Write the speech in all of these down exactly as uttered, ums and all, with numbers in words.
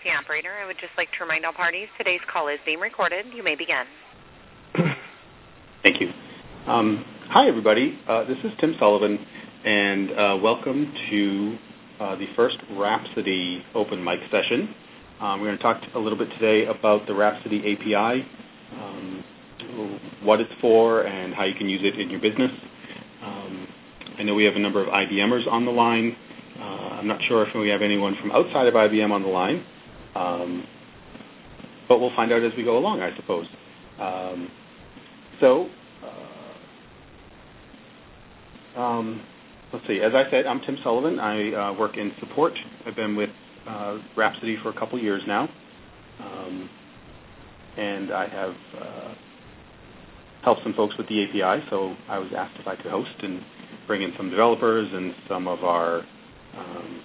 the operator. I would just like to remind all parties today's call is being recorded. You may begin. Thank you. Um, hi, everybody. Uh, this is Tim Sullivan, and uh, welcome to uh, the first Rhapsody open mic session. Um, we're going to talk a little bit today about the Rhapsody A P I, um, what it's for, and how you can use it in your business. Um, I know we have a number of I B Mers on the line. Uh, I'm not sure if we have anyone from outside of I B M on the line, um, but we'll find out as we go along, I suppose. Um, so, uh, um, let's see. As I said, I'm Tim Sullivan. I uh, work in support. I've been with uh, Rhapsody for a couple years now, um, and I have uh, helped some folks with the A P I, so I was asked if I could host and bring in some developers and some of our um,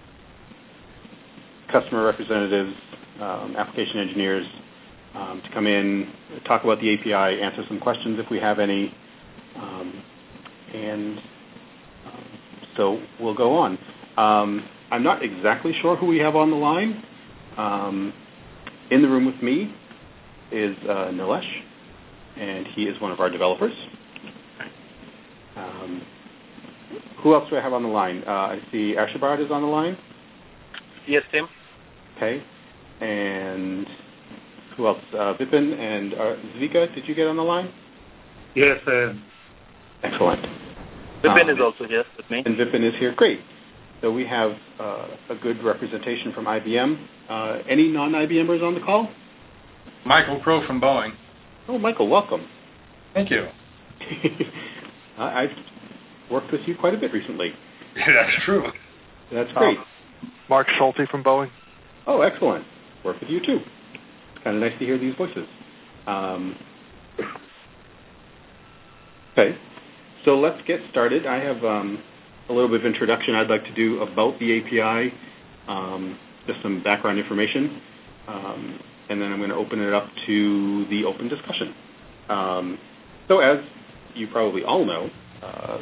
customer representatives, um, application engineers, um, to come in, talk about the A P I, answer some questions if we have any, um, and um, so we'll go on. Um, I'm not exactly sure who we have on the line. Um, in the room with me is uh, Nilesh, and he is one of our developers. Um, who else do I have on the line? Uh, I see Ashabad is on the line. Yes, Tim. Okay. And who else? Uh, Vipin and uh, Zvika, did you get on the line? Yes, sir. Excellent. Vipin um, is also here with me. And Vipin is here. Great. So we have uh, a good representation from I B M. Uh, any non-I B Mers on the call? Michael Crow from Boeing. Oh, Michael, welcome. Thank you. I've worked with you quite a bit recently. That's true. That's great. Um, Mark Schulte from Boeing. Oh, excellent. Work with you, too. It's kind of nice to hear these voices. Um, okay. So let's get started. I have um, a little bit of introduction I'd like to do about the A P I, um, just some background information, um, and then I'm going to open it up to the open discussion. Um, so as you probably all know, uh,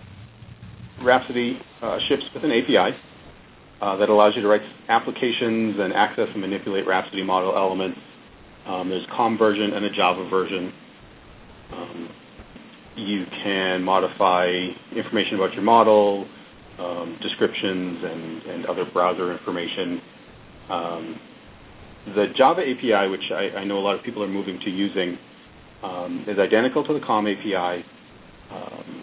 Rhapsody uh, ships with an A P I uh, that allows you to write applications and access and manipulate Rhapsody model elements. Um, there's a COM version and a Java version. Um, you can modify information about your model, um, descriptions, and, and other browser information. Um, the Java A P I, which I, I know a lot of people are moving to using, um, is identical to the COM A P I. Um,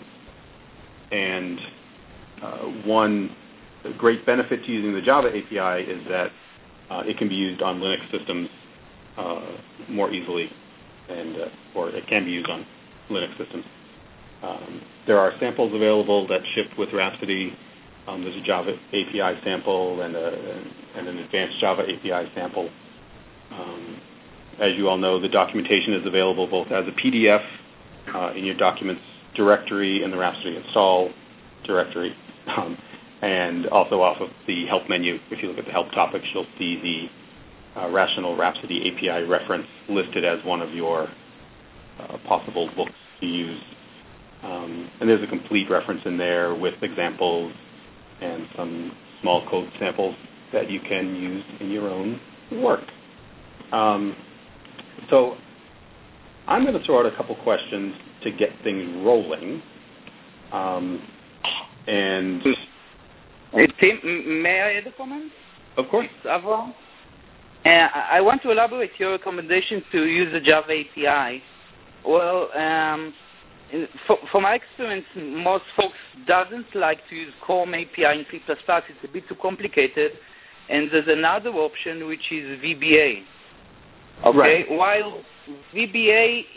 and uh, one great benefit to using the Java A P I is that uh, it can be used on Linux systems uh, more easily, and uh, or it can be used on Linux systems. Um, there are samples available that ship with Rhapsody. Um, there's a Java A P I sample and, a, and an advanced Java A P I sample. Um, as you all know, the documentation is available both as a P D F uh, in your documents directory in the Rhapsody install directory, um, and also off of the help menu. If you look at the help topics, you'll see the uh, Rational Rhapsody A P I reference listed as one of your uh, possible books to use. Um, and there's a complete reference in there with examples and some small code samples that you can use in your own work. Um, so I'm going to throw out a couple questions to get things rolling. Um, and Hey, Tim, may I add a comment? Of course. Avram? Uh, I want to elaborate your recommendation to use the Java A P I. Well, um, in, for, from my experience, most folks doesn't like to use COM A P I in C plus plus. It's a bit too complicated. And there's another option, which is V B A. Okay? Right. While V B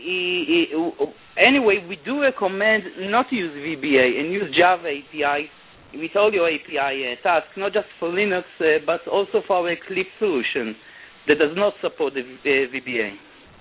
A, anyway, we do recommend not to use V B A and use Java A P I with all your A P I uh, tasks, not just for Linux, uh, but also for our Eclipse solution that does not support the uh, V B A.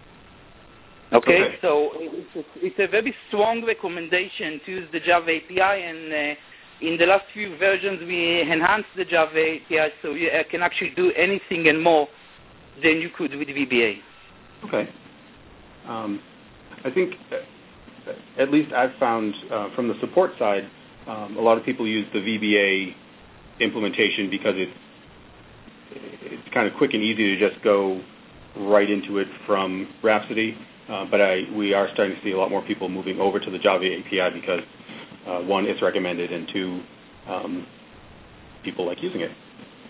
Okay, okay. so it's a, it's a very strong recommendation to use the Java A P I, and uh, in the last few versions we enhanced the Java A P I so you uh, can actually do anything and more than you could with V B A. Okay. Um, I think, uh, at least I've found uh, from the support side, um, a lot of people use the V B A implementation because it's it's kind of quick and easy to just go right into it from Rhapsody. Uh, but I, we are starting to see a lot more people moving over to the Java A P I because, uh, one, it's recommended, and two, um, people like using it.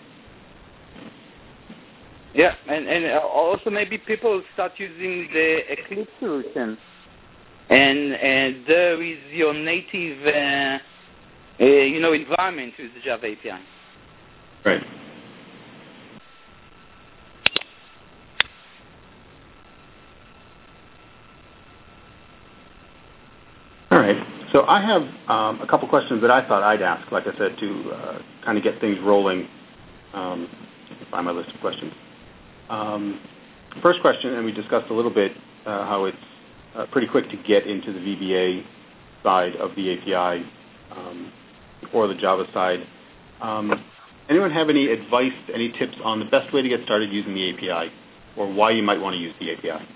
Yeah, and, and also maybe people start using the Eclipse solution, and, and there is your native, uh, uh, you know, environment with the Java A P I. Right. All right. So I have um, a couple questions that I thought I'd ask, like I said, to uh, kind of get things rolling. Um, find my list of questions. Um, first question, and we discussed a little bit uh, how it's uh, pretty quick to get into the V B A side of the A P I um, or the Java side. Um, anyone have any advice, any tips on the best way to get started using the A P I, or why you might want to use the A P I?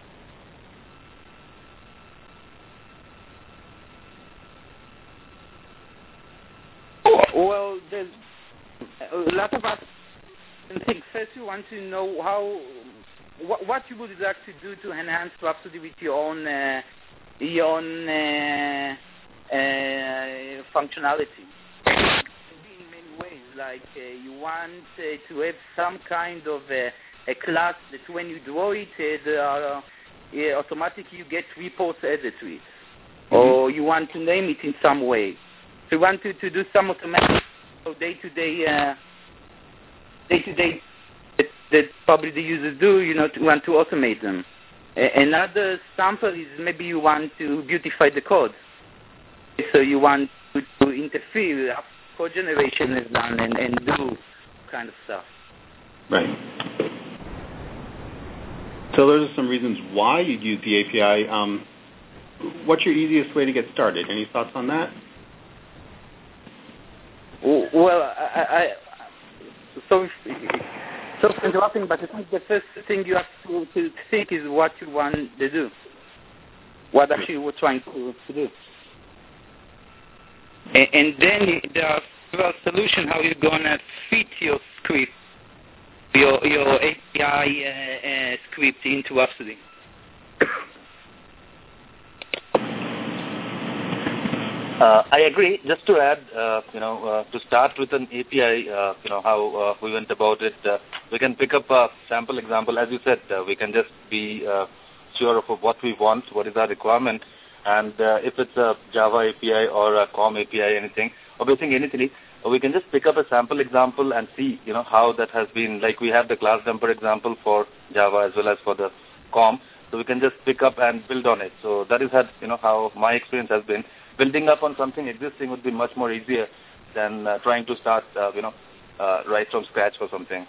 Well, there's a lot of us think. First, you want to know how what, what you would like to do to enhance Rhapsody with your own uh, your own uh, uh, functionality. In many ways, like uh, you want uh, to have some kind of uh, a class that when you draw it, uh, there are, uh, automatically you get reports added to it, mm-hmm. or you want to name it in some way. So you want to, to do some automatic, so day-to-day, uh, day-to-day that, that probably the users do, you know, to want to automate them. A- another sample is maybe you want to beautify the code. So you want to, to interfere after code generation is done and, and do kind of stuff. Right. So those are some reasons why you'd use the A P I. Um, what's your easiest way to get started? Any thoughts on that? Well, I, I so so for interrupting, but I think the first thing you have to, to think is what you want to do, what actually we're trying to, to do, and, and then there are several solutions how you're gonna fit your script, your your A P I uh, uh, script into Rhapsody. Uh, I agree. Just to add, uh, you know, uh, to start with an A P I, uh, you know, how uh, we went about it, uh, we can pick up a sample example. As you said, uh, we can just be uh, sure of what we want, what is our requirement, and uh, if it's a Java A P I or a COM A P I, anything, or basically anything, we can just pick up a sample example and see, you know, how that has been. Like we have the class dumper example for Java as well as for the COM, so we can just pick up and build on it. So that is how, you know, how my experience has been. Building up on something existing would be much more easier than uh, trying to start, uh, you know, uh, right from scratch for something.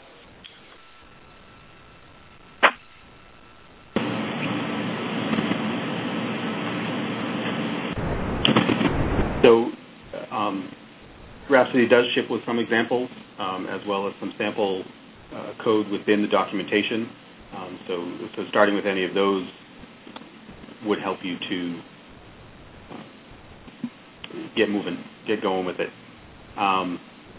So um, Rhapsody does ship with some examples, um, as well as some sample uh, code within the documentation. Um, so, so starting with any of those would help you to get moving, get going with it. Um,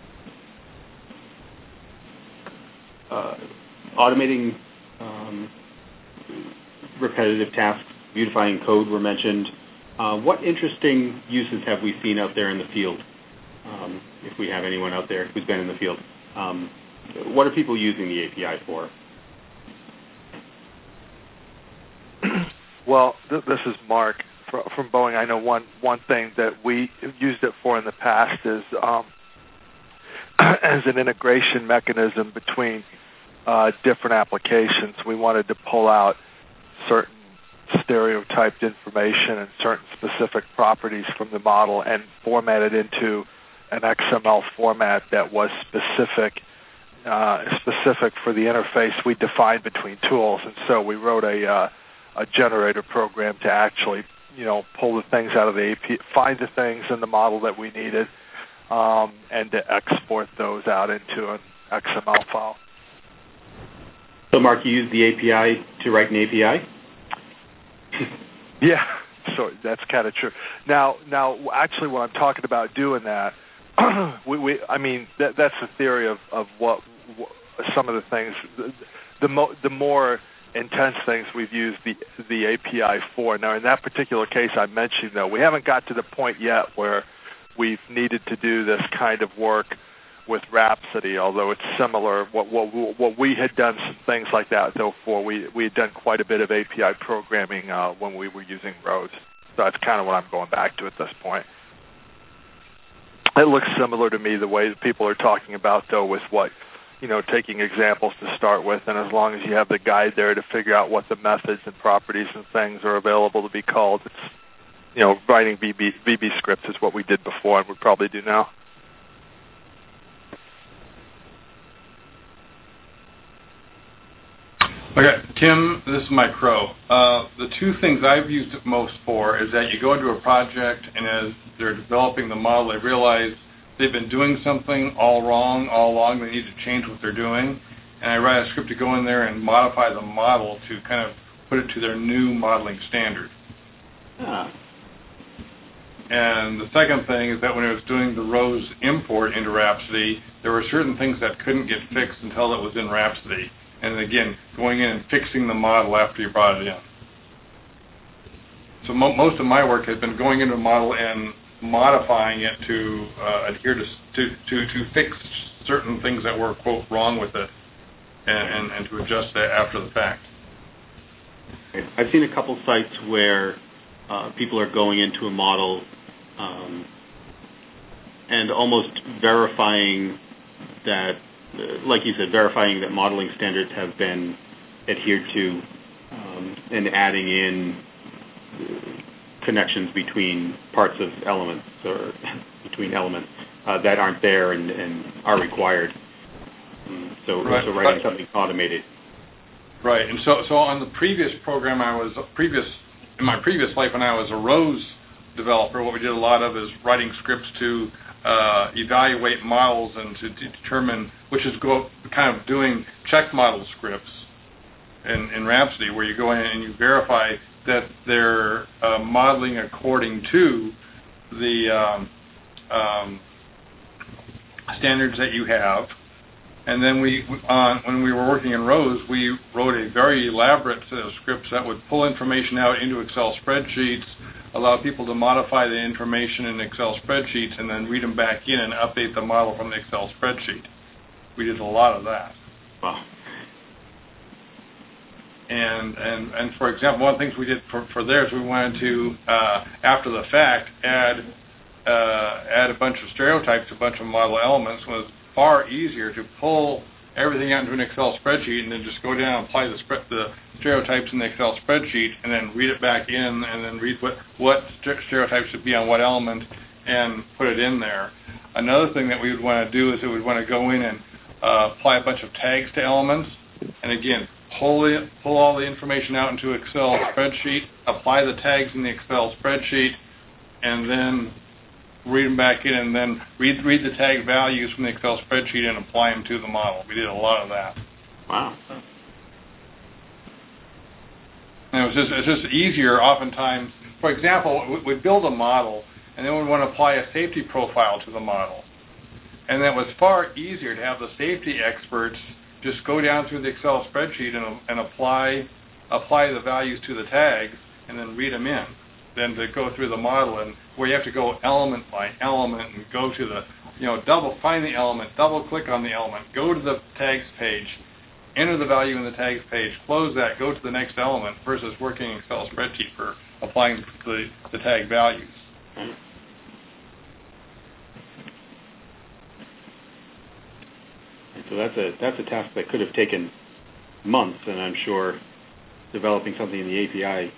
uh, automating um, repetitive tasks, beautifying code were mentioned. Uh, what interesting uses have we seen out there in the field? Um, if we have anyone out there who's been in the field, um, what are people using the A P I for? Well, th- this is Mark from Boeing. I know one, one thing that we used it for in the past is um, as an integration mechanism between uh, different applications. We wanted to pull out certain stereotyped information and certain specific properties from the model and format it into an X M L format that was specific uh, specific for the interface we defined between tools. And so we wrote a, uh, a generator program to actually you know, pull the things out of the A P I, find the things in the model that we needed, um, and to export those out into an X M L file. So, Mark, you use the A P I to write an A P I? Yeah, so that's kind of true. Now, now, actually, when I'm talking about doing that, we, we I mean, that, that's the theory of, of what some of the things, the the, mo- the more intense things we've used the the A P I for. Now, in that particular case I mentioned, though, we haven't got to the point yet where we've needed to do this kind of work with Rhapsody, although it's similar. What what what we had done some things like that though for we we had done quite a bit of A P I programming uh, when we were using Rose. So that's kind of what I'm going back to at this point. It looks similar to me the way that people are talking about though with what, you know, taking examples to start with, and as long as you have the guide there to figure out what the methods and properties and things are available to be called, it's, you know, writing V B, V B scripts is what we did before and we probably do now. Okay, Tim, this is Mike Crow. Uh, the two things I've used it most for is that you go into a project, and as they're developing the model, they realize they've been doing something all wrong all along. They need to change what they're doing. And I write a script to go in there and modify the model to kind of put it to their new modeling standard. Ah. And the second thing is that when I was doing the Rose import into Rhapsody, there were certain things that couldn't get fixed until it was in Rhapsody. And again, going in and fixing the model after you brought it in. So mo- most of my work has been going into a model and modifying it to uh, adhere to, to to to fix certain things that were, quote, wrong with it, and, and, and to adjust that after the fact. I've seen a couple sites where uh, people are going into a model um, and almost verifying that, like you said, verifying that modeling standards have been adhered to, um, and adding in connections between parts of elements or between elements uh, that aren't there and, and are required. Um, so, right. so writing something automated. Right, and so so on the previous program, I was previous in my previous life when I was a Rose developer. What we did a lot of is writing scripts to uh, evaluate models and to, to determine, which is go kind of doing check model scripts in, in Rhapsody, where you go in and you verify that they're uh, modeling according to the um, um, standards that you have. And then we, uh, when we were working in Rose, we wrote a very elaborate set of scripts that would pull information out into Excel spreadsheets, allow people to modify the information in Excel spreadsheets, and then read them back in and update the model from the Excel spreadsheet. We did a lot of that. Wow. And, and, and for example, one of the things we did for, for theirs, we wanted to, uh, after the fact, add, uh, add a bunch of stereotypes, a bunch of model elements. Was far easier to pull everything out into an Excel spreadsheet and then just go down and apply the, sp- the stereotypes in the Excel spreadsheet and then read it back in and then read what, what stereotypes should be on what element and put it in there. Another thing that we would want to do is we would want to go in and uh, apply a bunch of tags to elements, and again, pull, it, pull all the information out into Excel spreadsheet, apply the tags in the Excel spreadsheet, and then read them back in, and then read read the tag values from the Excel spreadsheet and apply them to the model. We did a lot of that. Wow. And it was just it's just easier oftentimes. For example, we'd build a model, and then we'd want to apply a safety profile to the model. And that was far easier to have the safety experts just go down through the Excel spreadsheet and, and apply apply the values to the tags and then read them in, than to go through the model and where you have to go element by element and go to the, you know, double find the element, double click on the element, go to the tags page, enter the value in the tags page, close that, go to the next element, versus working in Excel spreadsheet for applying the, the tag values. So that's a that's a task that could have taken months, and I'm sure developing something in the A P I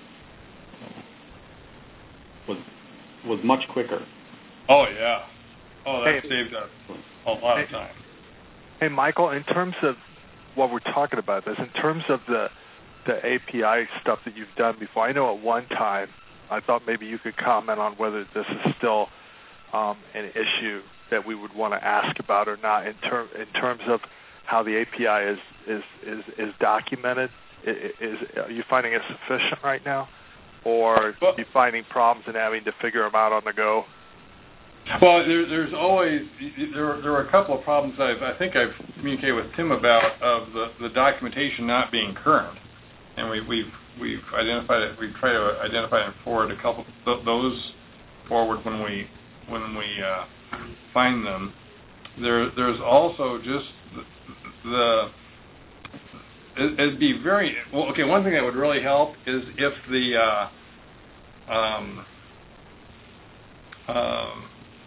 was was much quicker. Oh yeah, oh that hey, saved us a lot hey, of time. Hey Michael, in terms of what we're talking about, this in terms of the the A P I stuff that you've done before, I know at one time I thought maybe you could comment on whether this is still um, an issue that we would want to ask about or not in term in terms of how the A P I is is is, is documented. Is, is are you finding it sufficient right now? Or are you finding problems and having to figure them out on the go? Well, there, there's always there. There are a couple of problems I've, I think I've communicated with Tim about of the, the documentation not being current, and we, we've we've identified it. We've tried to identify and forward a couple th- those forward when we when we uh, find them. There there's also just the, the it, it'd be very well. Okay, one thing that would really help is if the uh, um, um,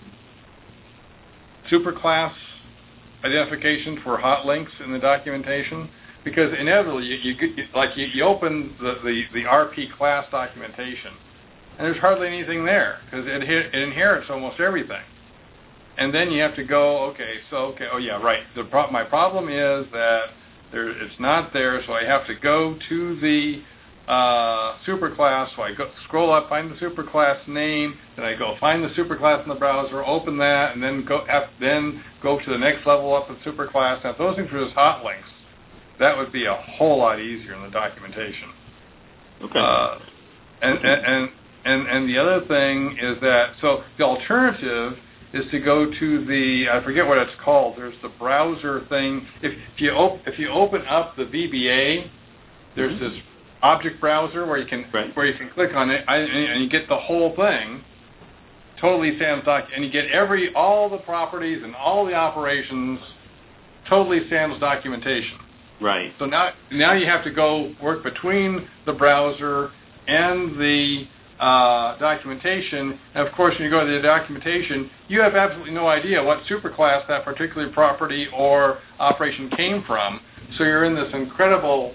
superclass identifications were hot links in the documentation, because inevitably you, you, you like you, you open the, the, the R P class documentation and there's hardly anything there because it, it inherits almost everything, and then you have to go okay so okay oh yeah right the pro- my problem is that there it's not there, so I have to go to the Uh, superclass, so I go, scroll up, find the superclass name, then I go find the superclass in the browser, open that, and then go then go to the next level up with superclass. Now, if those things were just hot links, that would be a whole lot easier in the documentation. Okay. Uh, and, and and and and the other thing is that so the alternative is to go to the I forget what it's called. There's the browser thing. If, if you op- if you open up the V B A, there's mm-hmm. this object browser where you can right. where you can click on it and you get the whole thing, totally SAM's doc, and you get every all the properties and all the operations, totally SAM's documentation. Right. So now now you have to go work between the browser and the uh, documentation. And of course, when you go to the documentation, you have absolutely no idea what superclass that particular property or operation came from. So you're in this incredible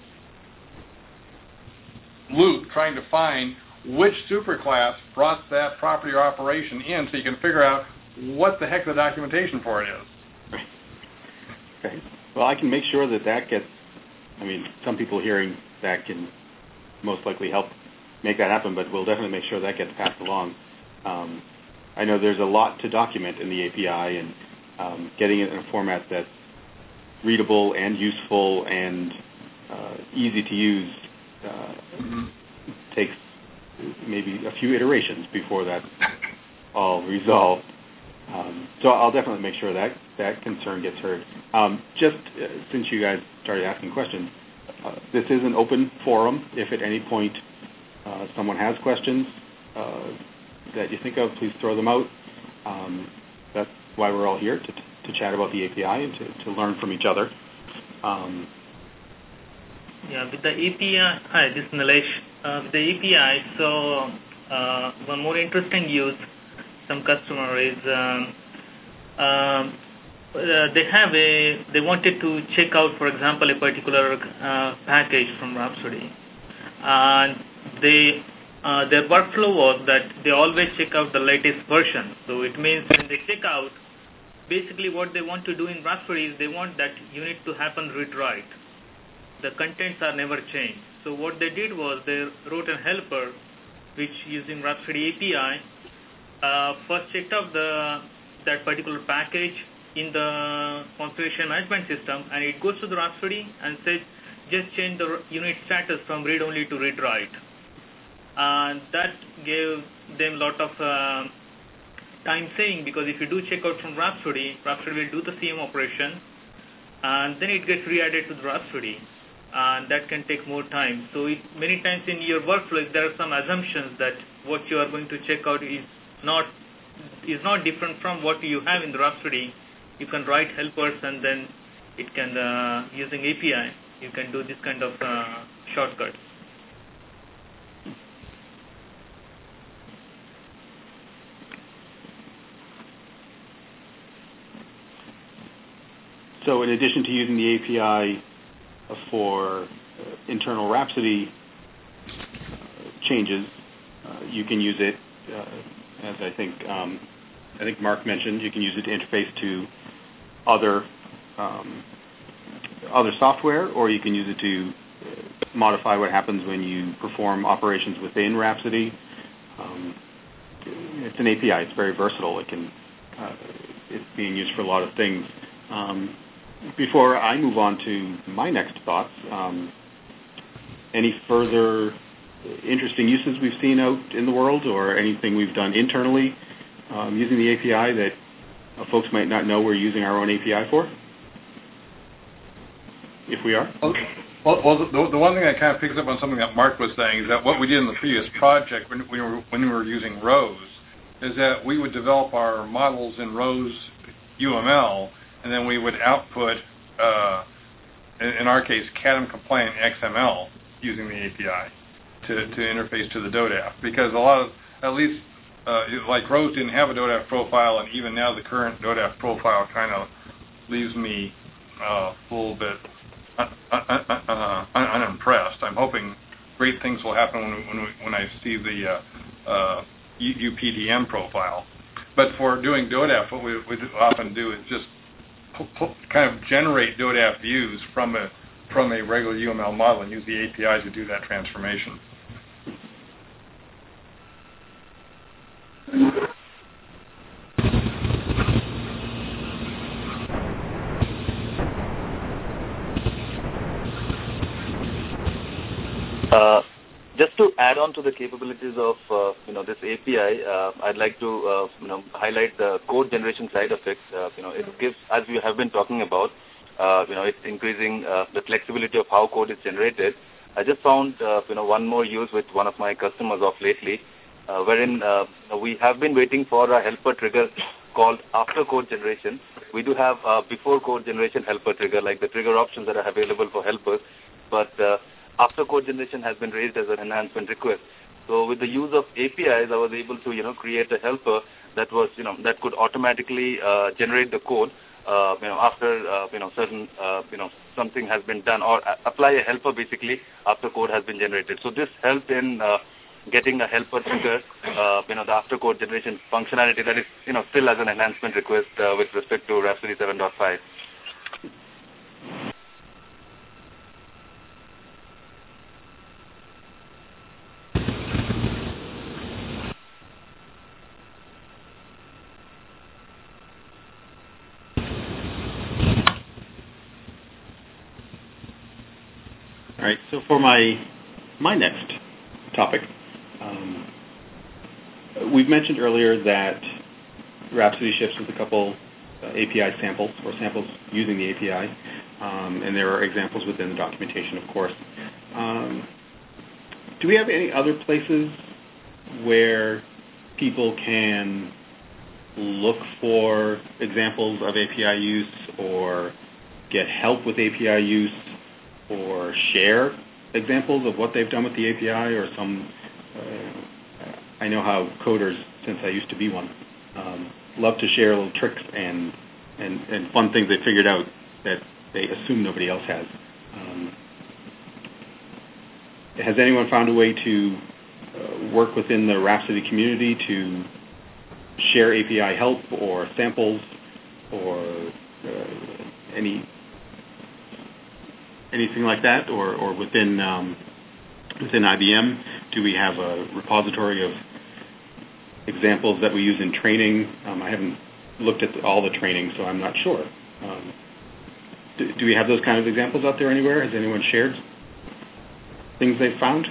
loop trying to find which superclass brought that property or operation in so you can figure out what the heck the documentation for it is. Right. Okay. Well, I can make sure that that gets, I mean, some people hearing that can most likely help make that happen, but we'll definitely make sure that gets passed along. Um, I know there's a lot to document in the A P I, and um, getting it in a format that's readable and useful and uh, easy to use Uh, mm-hmm. takes maybe a few iterations before that's all resolved. Um, so I'll definitely make sure that that concern gets heard. Um, just uh, since you guys started asking questions, uh, this is an open forum. If at any point uh, someone has questions uh, that you think of, please throw them out. Um, that's why we're all here, to, to chat about the A P I and to, to learn from each other. Um, Yeah, with the A P I, hi, this is Nilesh. Uh, with the A P I, so uh, one more interesting use, some customer is um, um, uh, they have a, they wanted to check out, for example, a particular uh, package from Rhapsody. And they, uh, their workflow was that they always check out the latest version. So it means when they check out, basically what they want to do in Rhapsody is they want that unit to happen read-write. The contents are never changed. So what they did was they wrote a helper which, using Rhapsody A P I, uh, first checked out the that particular package in the configuration management system, and it goes to the Rhapsody and says just change the unit status from read only to read write. And that gave them a lot of uh, time saving, because if you do check out from Rhapsody, Rhapsody will do the C M operation and then it gets re-added to the Rhapsody. And that can take more time. So it, many times in your workflow, there are some assumptions that what you are going to check out is not is not different from what you have in the Rhapsody. You can write helpers, and then it can uh, using A P I, you can do this kind of uh, shortcuts. So in addition to using the A P I for uh, internal Rhapsody uh, changes, uh, you can use it, uh, as I think um, I think Mark mentioned, you can use it to interface to other um, other software, or you can use it to uh, modify what happens when you perform operations within Rhapsody. Um, it's an A P I. It's very versatile. It can uh, it's being used for a lot of things. Um, Before I move on to my next thoughts, um, any further interesting uses we've seen out in the world, or anything we've done internally um, using the A P I that uh, folks might not know we're using our own A P I for? if we are. Well, well the, the one thing that kind of picks up on something that Mark was saying is that what we did in the previous project when we were, when we were using ROSE is that we would develop our models in ROSE U M L, and then we would output, uh, in, in our case, C A D M-compliant X M L using the A P I to, to interface to the D O D A F. Because a lot of, at least, uh, like ROSE didn't have a D O D A F profile, and even now the current D O D A F profile kind of leaves me uh, a little bit un, un, un, uh, unimpressed. I'm hoping great things will happen when, when, we, when I see the uh, uh, U P D M profile. But for doing D O D A F, what we, we often do is just pu- pu- kind of generate D O D A F views from a from a regular U M L model and use the A P I to do that transformation. Uh, just to add on to the capabilities of uh, you know this A P I, uh, I'd like to uh, you know highlight the code generation side of it. Uh, you know, it gives, as we have been talking about, uh, you know, it's increasing uh, the flexibility of how code is generated. I just found uh, you know one more use with one of my customers of lately, uh, wherein uh, we have been waiting for a helper trigger called after code generation. We do have a before code generation helper trigger, like the trigger options that are available for helpers, but uh, after code generation has been raised as an enhancement request. So with the use of A P Is, I was able to, you know, create a helper that was, you know, that could automatically uh, generate the code, uh, you know, after, uh, you know, certain, uh, you know, something has been done, or a- apply a helper basically after code has been generated. So this helped in uh, getting a helper trigger, uh, you know, the after code generation functionality that is, you know, still as an enhancement request uh, with respect to Rhapsody seven point five. All right, so for my my next topic, um, we've mentioned earlier that Rhapsody ships with a couple uh, A P I samples, or samples using the A P I, um, and there are examples within the documentation, of course. Um, do we have any other places where people can look for examples of A P I use, or get help with A P I use, or share examples of what they've done with the A P I, or some, uh, I know how coders, since I used to be one, um, love to share little tricks and, and, and fun things they figured out that they assume nobody else has. Um, has anyone found a way to uh, work within the Rhapsody community to share A P I help or samples or uh, any anything like that, or, or within um, within I B M? Do we have a repository of examples that we use in training? Um, I haven't looked at the, all the training, so I'm not sure. Um, do, do we have those kind of examples out there anywhere? Has anyone shared things they've found?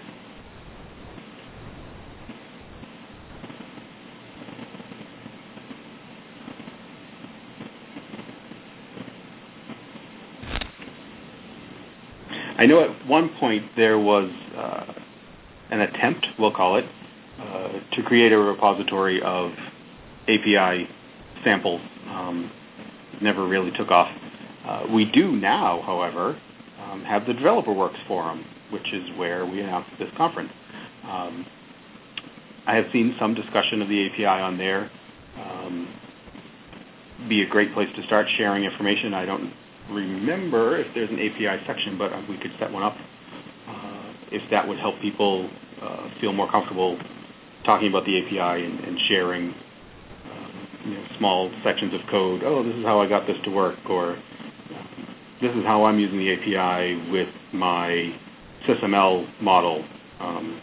I know at one point there was uh, an attempt, we'll call it, uh, to create a repository of A P I samples. Um, never really took off. Uh, we do now, however, um, have the DeveloperWorks forum, which is where we announced this conference. Um, I have seen some discussion of the A P I on there. Um, be a great place to start sharing information. I don't remember if there's an A P I section, but we could set one up uh, if that would help people uh, feel more comfortable talking about the A P I and, and sharing uh, you know, small sections of code. Oh, this is how I got this to work, or uh, this is how I'm using the A P I with my SysML model. Um,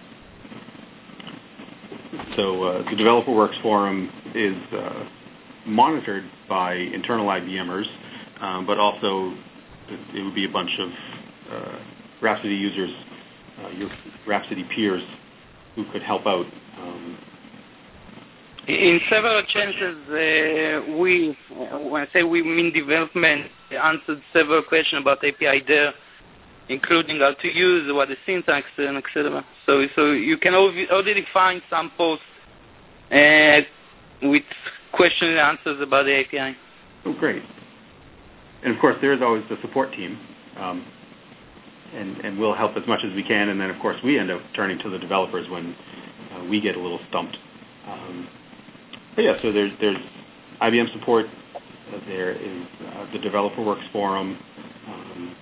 so uh, the DeveloperWorks forum is uh, monitored by internal IBMers, Um, but also it would be a bunch of uh, Rhapsody users, uh, your Rhapsody peers, who could help out. Um, In several chances, uh, we, when I say we mean development, answered several questions about A P I there, including how to use, what the syntax, and et cetera. So, so you can already find some posts uh, with question and answers about the A P I. Oh, great. And, of course, there is always the support team, um, and, and we'll help as much as we can. And then, of course, we end up turning to the developers when uh, we get a little stumped. Um, but, yeah, so there's, there's I B M support. Uh, there is uh, the Developer Works Forum. Um,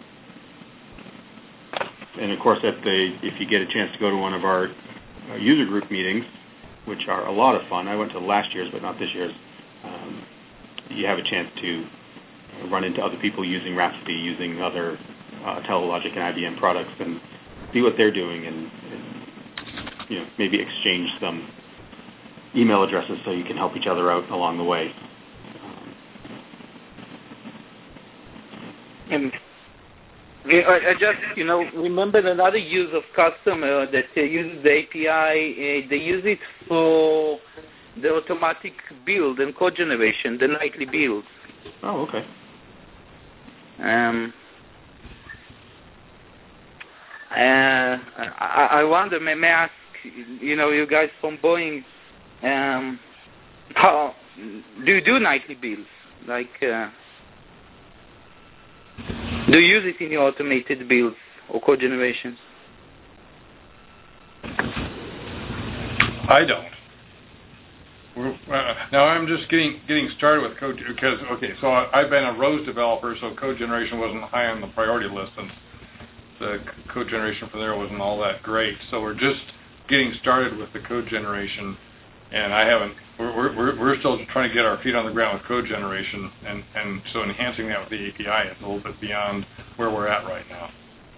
and, of course, at the if you get a chance to go to one of our uh, user group meetings, which are a lot of fun. I went to last year's, but not this year's. Um, you have a chance to run into other people using Rhapsody, using other uh, Telelogic and I B M products, and see what they're doing, and, and you know, maybe exchange some email addresses so you can help each other out along the way. And I just, you know, remember another use of customer that uh, uses the A P I. Uh, they use it for the automatic build and code generation, the nightly builds. Oh, okay. Um, uh, I, I wonder, may, may I ask, you know, you guys from Boeing, um, how do you do nightly builds? Like, uh, do you use it in your automated builds or code generations? I don't. We're, uh, now I'm just getting getting started with code because okay, so I, I've been a Rose developer, so code generation wasn't high on the priority list, and the c- code generation from there wasn't all that great. So we're just getting started with the code generation, and I haven't. We're we're we're still trying to get our feet on the ground with code generation, and and so enhancing that with the A P I is a little bit beyond where we're at right now.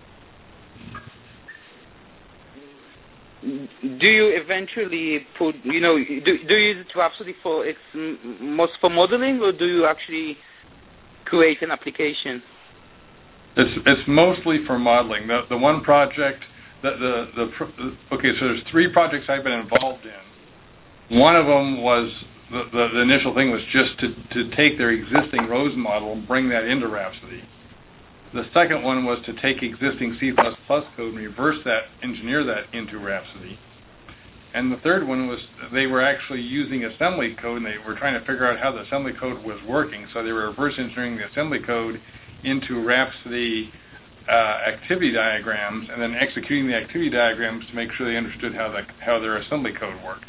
Do you eventually put, you know, do, do you use it Rhapsody for it's most for modeling, or do you actually create an application? It's it's mostly for modeling. The the one project, the the, the okay, so there's three projects I've been involved in. One of them was the, the, the initial thing was just to, to take their existing Rose model and bring that into Rhapsody. The second one was to take existing C plus plus code and reverse that, engineer that into Rhapsody. And the third one was they were actually using assembly code, and they were trying to figure out how the assembly code was working. So they were reverse engineering the assembly code into Rhapsody uh, activity diagrams, and then executing the activity diagrams to make sure they understood how the, how their assembly code worked.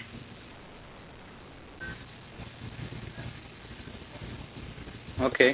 Okay.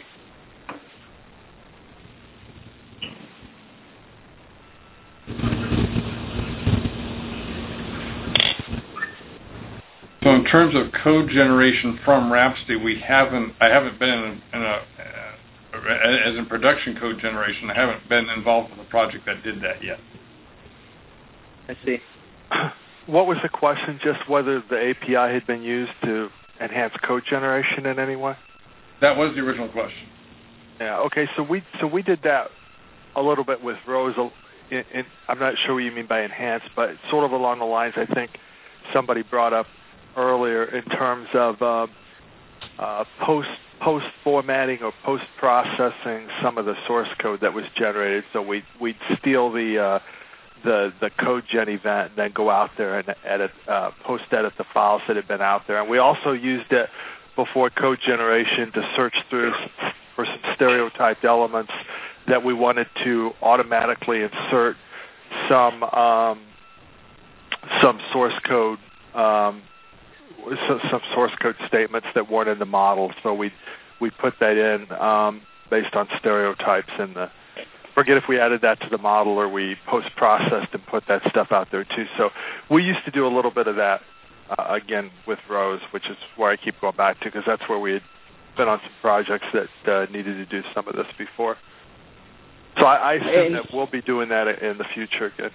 So in terms of code generation from Rhapsody, we haven't. I haven't been in a, in a uh, as in production code generation. I haven't been involved with a project that did that yet. I see. What was the question? Just whether the A P I had been used to enhance code generation in any way? That was the original question. Yeah. Okay. So we so we did that a little bit with Rose. In, in, I'm not sure what you mean by enhance, but sort of along the lines I think somebody brought up earlier in terms of uh, uh, post post formatting or post processing some of the source code that was generated. So we we'd steal the uh, the the code gen event and then go out there and edit uh, post edit the files that had been out there. And we also used it before code generation to search through for some stereotyped elements that we wanted to automatically insert some um, some source code. Um, some source code statements that weren't in the model, so we we put that in um, based on stereotypes in the. Forget if we added that to the model or we post processed and put that stuff out there too. So we used to do a little bit of that uh, again with Rose, which is where I keep going back to because that's where we had been on some projects that uh, needed to do some of this before. So I, I assume and, that we'll be doing that in the future again.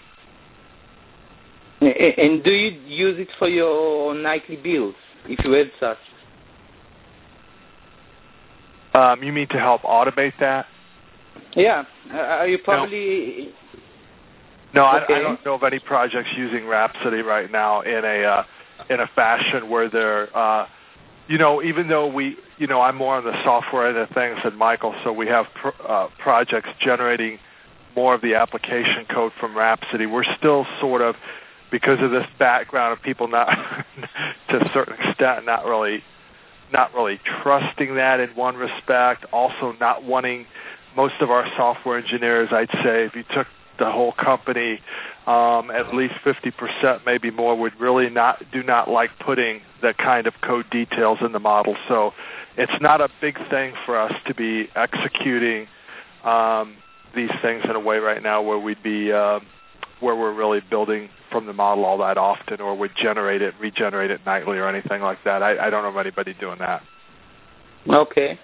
And do you use it for your nightly builds, if you have such? Um, you mean to help automate that? Yeah. Uh, are you probably... No, no okay. I, I don't know of any projects using Rhapsody right now in a uh, in a fashion where they're, uh, you know, even though we, you know, I'm more on the software end of things than Michael, so we have pr- uh, projects generating more of the application code from Rhapsody. We're still sort of, because of this background of people not, to a certain extent, not really, not really trusting that in one respect. Also, not wanting most of our software engineers, I'd say, if you took the whole company, um, at least fifty percent, maybe more, would really not do not like putting that kind of code details in the model. So it's not a big thing for us to be executing um, these things in a way right now where we'd be uh, where we're really building from the model all that often, or would generate it, regenerate it nightly, or anything like that. I, I don't know of anybody doing that. Okay.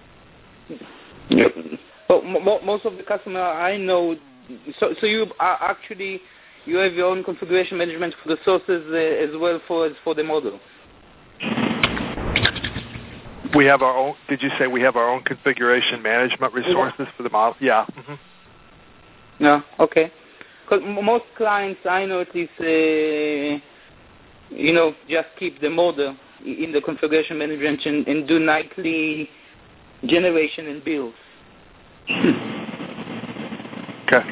Well, m- most of the customer I know. So, so you are actually you have your own configuration management for the sources uh, as well for as for the model. We have our own. Did you say we have our own configuration management resources yeah. for the model? Yeah. Mm-hmm. No. Okay. Because most clients I know at least, uh, you know, just keep the model in the configuration management and, and do nightly generation and builds. Okay.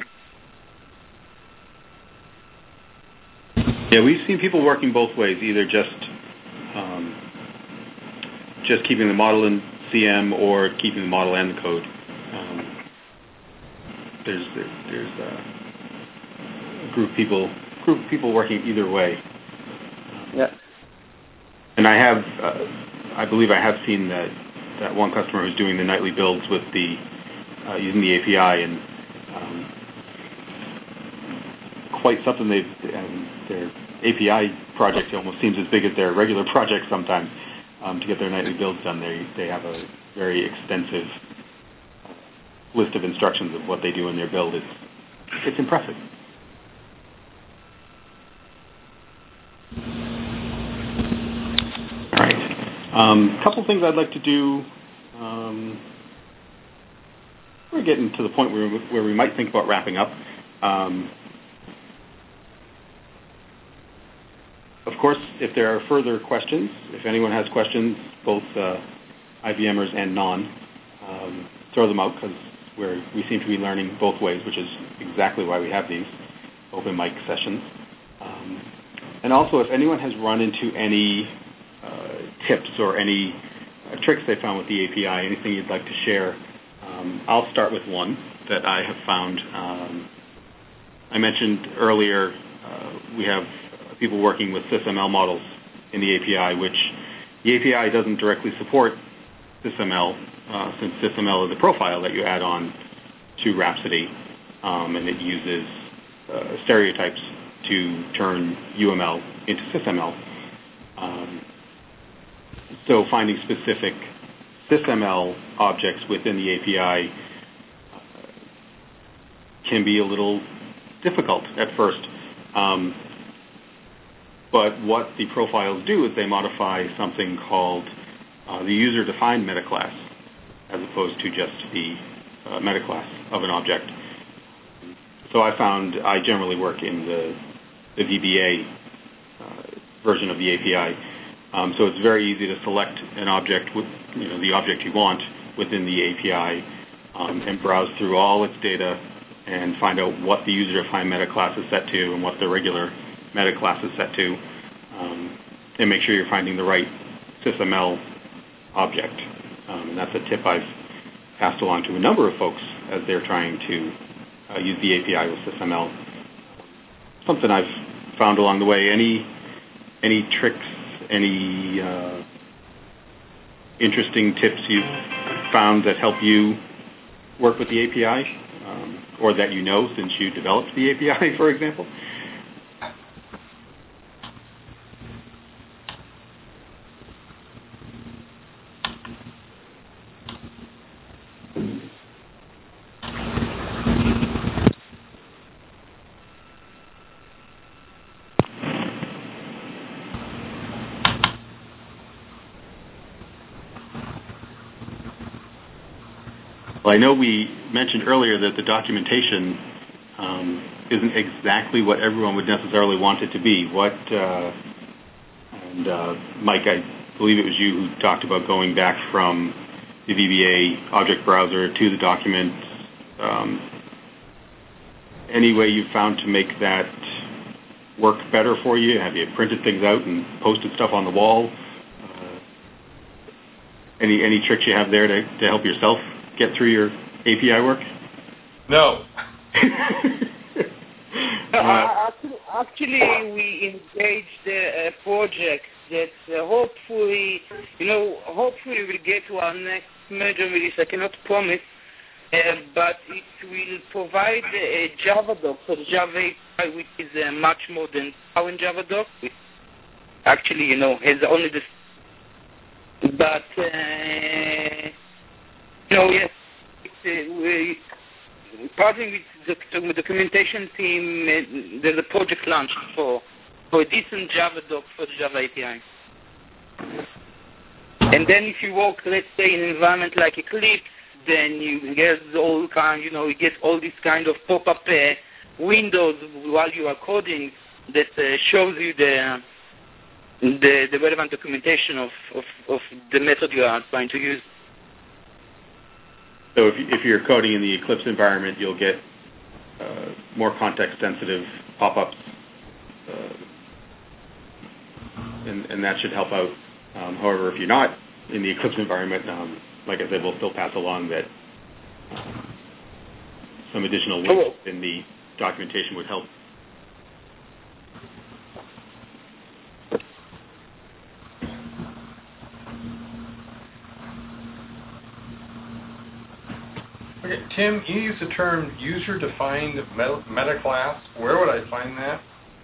Yeah, we've seen people working both ways, either just um, just keeping the model in C M or keeping the model and the code. Um, there's there's a group of people group of people working either way. Yeah. And I have, uh, I believe I have seen that that one customer who's doing the nightly builds with the uh, using the A P I, and um, quite something they've um, their A P I project almost seems as big as their regular project sometimes. Um, to get their nightly builds done, they they have a very extensive list of instructions of what they do in their build. It's it's impressive. All right, a um, couple things I'd like to do. Um, we're getting to the point where where we might think about wrapping up. Um, Of course, if there are further questions, if anyone has questions, both uh, I B Mers and non, um, throw them out, because we seem to be learning both ways, which is exactly why we have these open mic sessions. Um, and also, if anyone has run into any uh, tips or any uh, tricks they found with the A P I, anything you'd like to share, um, I'll start with one that I have found. Um, I mentioned earlier uh, we have people working with SysML models in the A P I, which the A P I doesn't directly support SysML, uh, since SysML is a profile that you add on to Rhapsody, um, and it uses uh, stereotypes to turn U M L into SysML. Um, so finding specific SysML objects within the A P I uh, can be a little difficult at first. Um, But what the profiles do is they modify something called uh, the user-defined metaclass, as opposed to just the uh, metaclass of an object. So I found I generally work in the, the V B A uh, version of the A P I. Um, so it's very easy to select an object, with, you know, the object you want within the A P I, um, and browse through all its data and find out what the user-defined metaclass is set to and what the regular metaclass is set to, um, and make sure you're finding the right SysML object. Um, and that's a tip I've passed along to a number of folks as they're trying to uh, use the A P I with SysML. Something I've found along the way. Any any tricks, any uh, interesting tips you've found that help you work with the A P I, um, or that you know since you developed the A P I, for example? Well, I know we mentioned earlier that the documentation um, isn't exactly what everyone would necessarily want it to be. What uh, And uh, Mike, I believe it was you who talked about going back from the V B A object browser to the document. Um, any way you found to make that work better for you? Have you printed things out and posted stuff on the wall? Uh, any any tricks you have there to, to help yourself get through your A P I work? No. uh, actually, we engaged a, a project that uh, hopefully, you know, hopefully we'll get to our next major release. I cannot promise, uh, but it will provide a Java doc for the Java A P I, which is uh, much more than current Java doc. Which actually, you know, has only this. But uh, you know, yes, it's, uh, we. Partnering with the documentation team, uh, there's a project launch for for a decent Java doc for the Java A P I. And then if you work, let's say, in an environment like Eclipse, then you get all kind, you know, you get all these kind of pop-up uh, windows while you are coding that uh, shows you the, the the relevant documentation of, of, of the method you are trying to use. So if, if you're coding in the Eclipse environment, you'll get uh, more context-sensitive pop-ups, uh, and, and that should help out. Um, however, if you're not in the Eclipse environment, um, like I said, we'll still pass along that uh, some additional links in the documentation would help. Okay, Tim, you use the term user-defined meta, meta class. Where would I find that?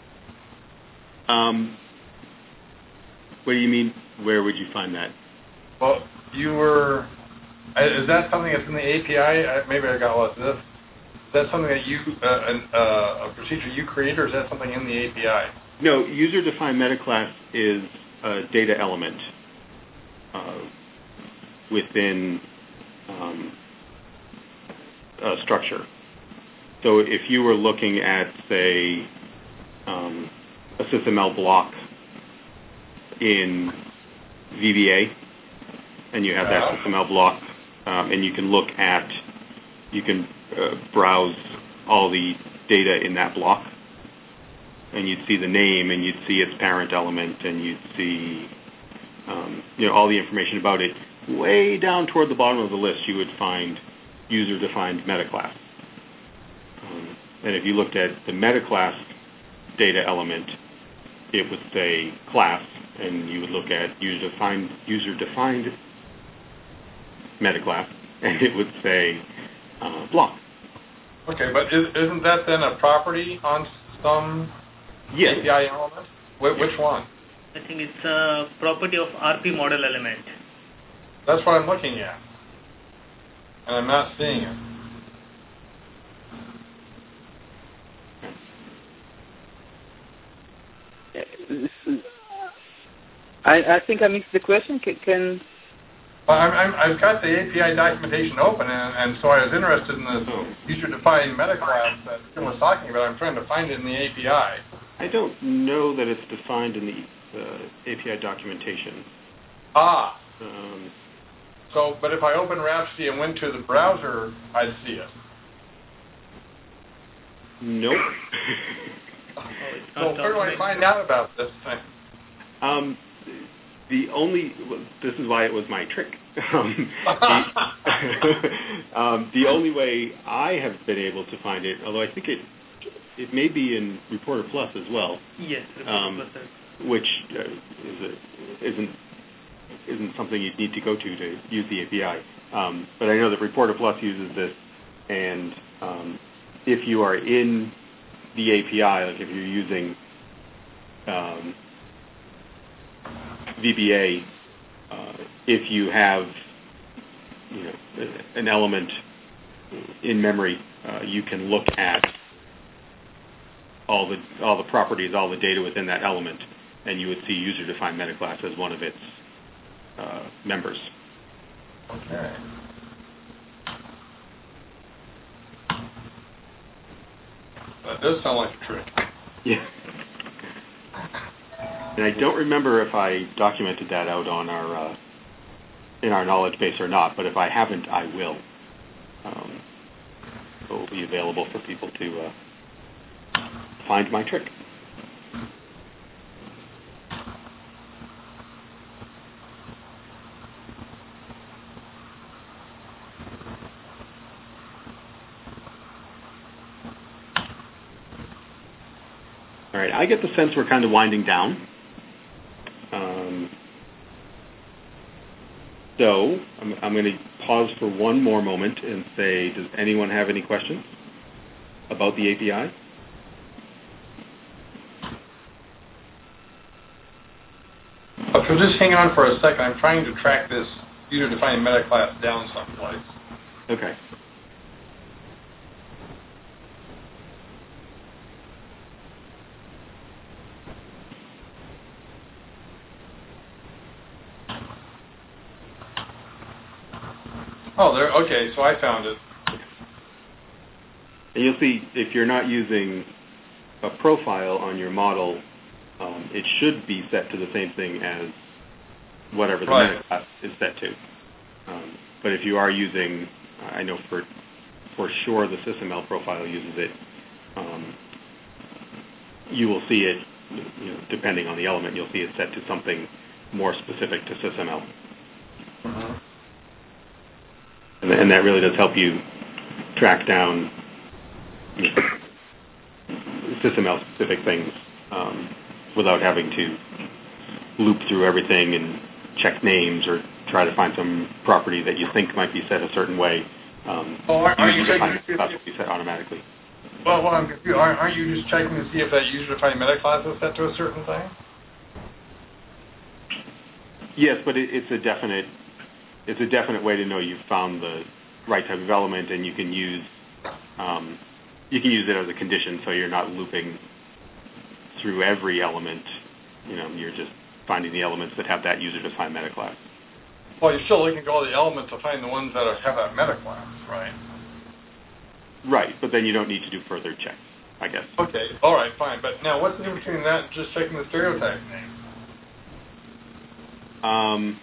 Um, what do you mean, where would you find that? Well, you were, is that something that's in the A P I? Maybe I got lost. Is that, is that something that you, uh, an, uh, a procedure you create, or is that something in the A P I? No, user-defined meta class is a data element uh, within um, Uh, structure. So if you were looking at, say, um, a SysML block in V B A, and you have that SysML block, um, and you can look at, you can uh, browse all the data in that block, and you'd see the name, and you'd see its parent element, and you'd see, um, you know, all the information about it. Way down toward the bottom of the list, you would find user-defined meta class. Um, and if you looked at the meta class data element, it would say class, and you would look at user-defined user-defined meta class, and it would say uh, block. Okay, but is, isn't that then a property on some yes. A P I element? Wh- which one? I think it's a property of R P model element. That's what I'm looking at. And I'm not seeing it. I, I think I missed the question. Can, can well, I'm, I'm, I've got the A P I documentation open, and, and so I was interested in this user-defined meta class that Tim was talking about. I'm trying to find it in the A P I. I don't know that it's defined in the uh, A P I documentation. Ah. Um, So, but if I open Rhapsody and went to the browser, I'd see it. Nope. So where do I find out about this thing? Um, the only, this is why it was my trick. Um, the, um, the only way I have been able to find it, although I think it it may be in Reporter Plus as well. Yes, Reporter um, Plus. Which uh, is a, isn't isn't something you'd need to go to to use the A P I. Um, but I know that Reporter Plus uses this, and um, if you are in the A P I, like if you're using um, V B A, uh, if you have you know an element in memory, uh, you can look at all the all the properties, all the data within that element, and you would see user-defined meta class as one of its uh, members. Okay. That does sound like a trick. Yeah. And I don't remember if I documented that out on our uh, in our knowledge base or not, but if I haven't, I will. Um, so it will be available for people to uh, find my trick. All right, I get the sense we're kind of winding down. Um, so I'm, I'm going to pause for one more moment and say, does anyone have any questions about the A P I? If you'll just hang on for a second, I'm trying to track this user-defined meta class down someplace. Okay. Oh, there. Okay, so I found it. And you'll see if you're not using a profile on your model, um, it should be set to the same thing as whatever the right. meta class is set to. Um, but if you are using, I know for for sure the SysML profile uses it. Um, you will see it, you know, depending on the element, you'll see it set to something more specific to SysML. Mm-hmm. And, and that really does help you track down you know, SysML-specific things um, without having to loop through everything and check names or try to find some property that you think might be set a certain way. Um, oh, are, are you checking that will be set automatically. Well, well I'm confused. Aren't, aren't you just checking to see if that user-defined meta class is set to a certain thing? Yes, but it, it's a definite. It's a definite way to know you've found the right type of element, and you can use um, you can use it as a condition, so you're not looping through every element. You know, you're just finding the elements that have that user-defined meta class. Well, you're still looking at all the elements to find the ones that are, have that meta class, right? Right, but then you don't need to do further checks, I guess. Okay, all right, fine. But now, what's the difference between that and just checking the stereotype name? Um,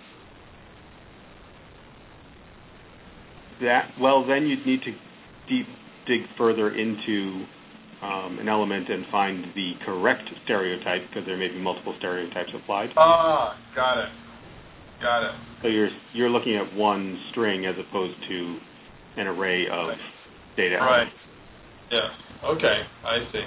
that well, then you'd need to deep dig further into um, an element and find the correct stereotype, because there may be multiple stereotypes applied. Ah, got it, got it. So you're you're looking at one string as opposed to an array of right. data right. elements. Yeah. Okay, I see.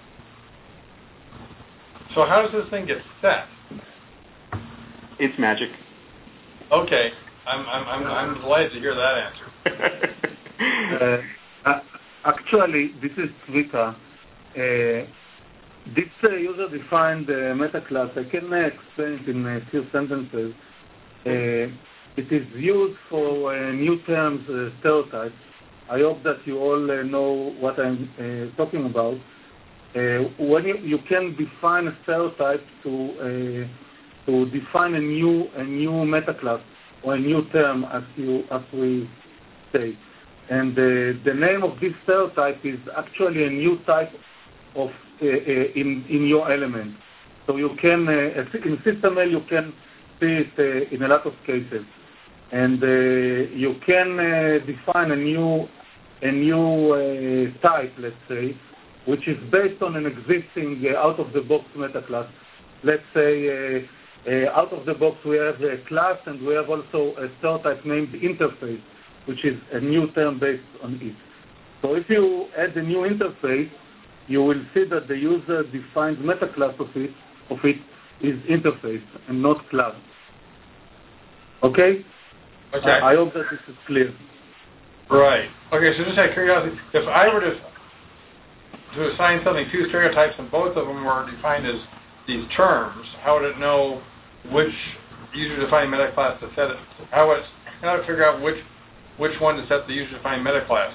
So how does this thing get set? It's magic. Okay, I'm I'm I'm, I'm delighted to hear that uh, answer. uh, actually, this is Zvika. Uh, this uh, user-defined uh, meta class, I can uh, explain it in a few sentences. Uh, it is used for uh, new terms, uh, stereotypes. I hope that you all uh, know what I'm uh, talking about. Uh, when you, you can define a stereotype to uh, to define a new a new meta class or a new term, as you as we say, and uh, the name of this stereotype is actually a new type of uh, uh, in in your element. So you can uh, in SysML you can see it uh, in a lot of cases, and uh, you can uh, define a new a new uh, type, let's say, which is based on an existing uh, out-of-the-box meta class. Let's say uh, uh, out of the box we have a class, and we have also a stereotype named interface, which is a new term based on it. So if you add a new interface, you will see that the user defines meta class of it of it is interface and not class. Okay? Okay. I, I hope that this is clear. Right. Okay, so just out of curiosity, if I were to to assign something two stereotypes and both of them were defined as these terms, how would it know which user-defined meta class to set it? How would how would it figure out which which one to set the user-defined meta class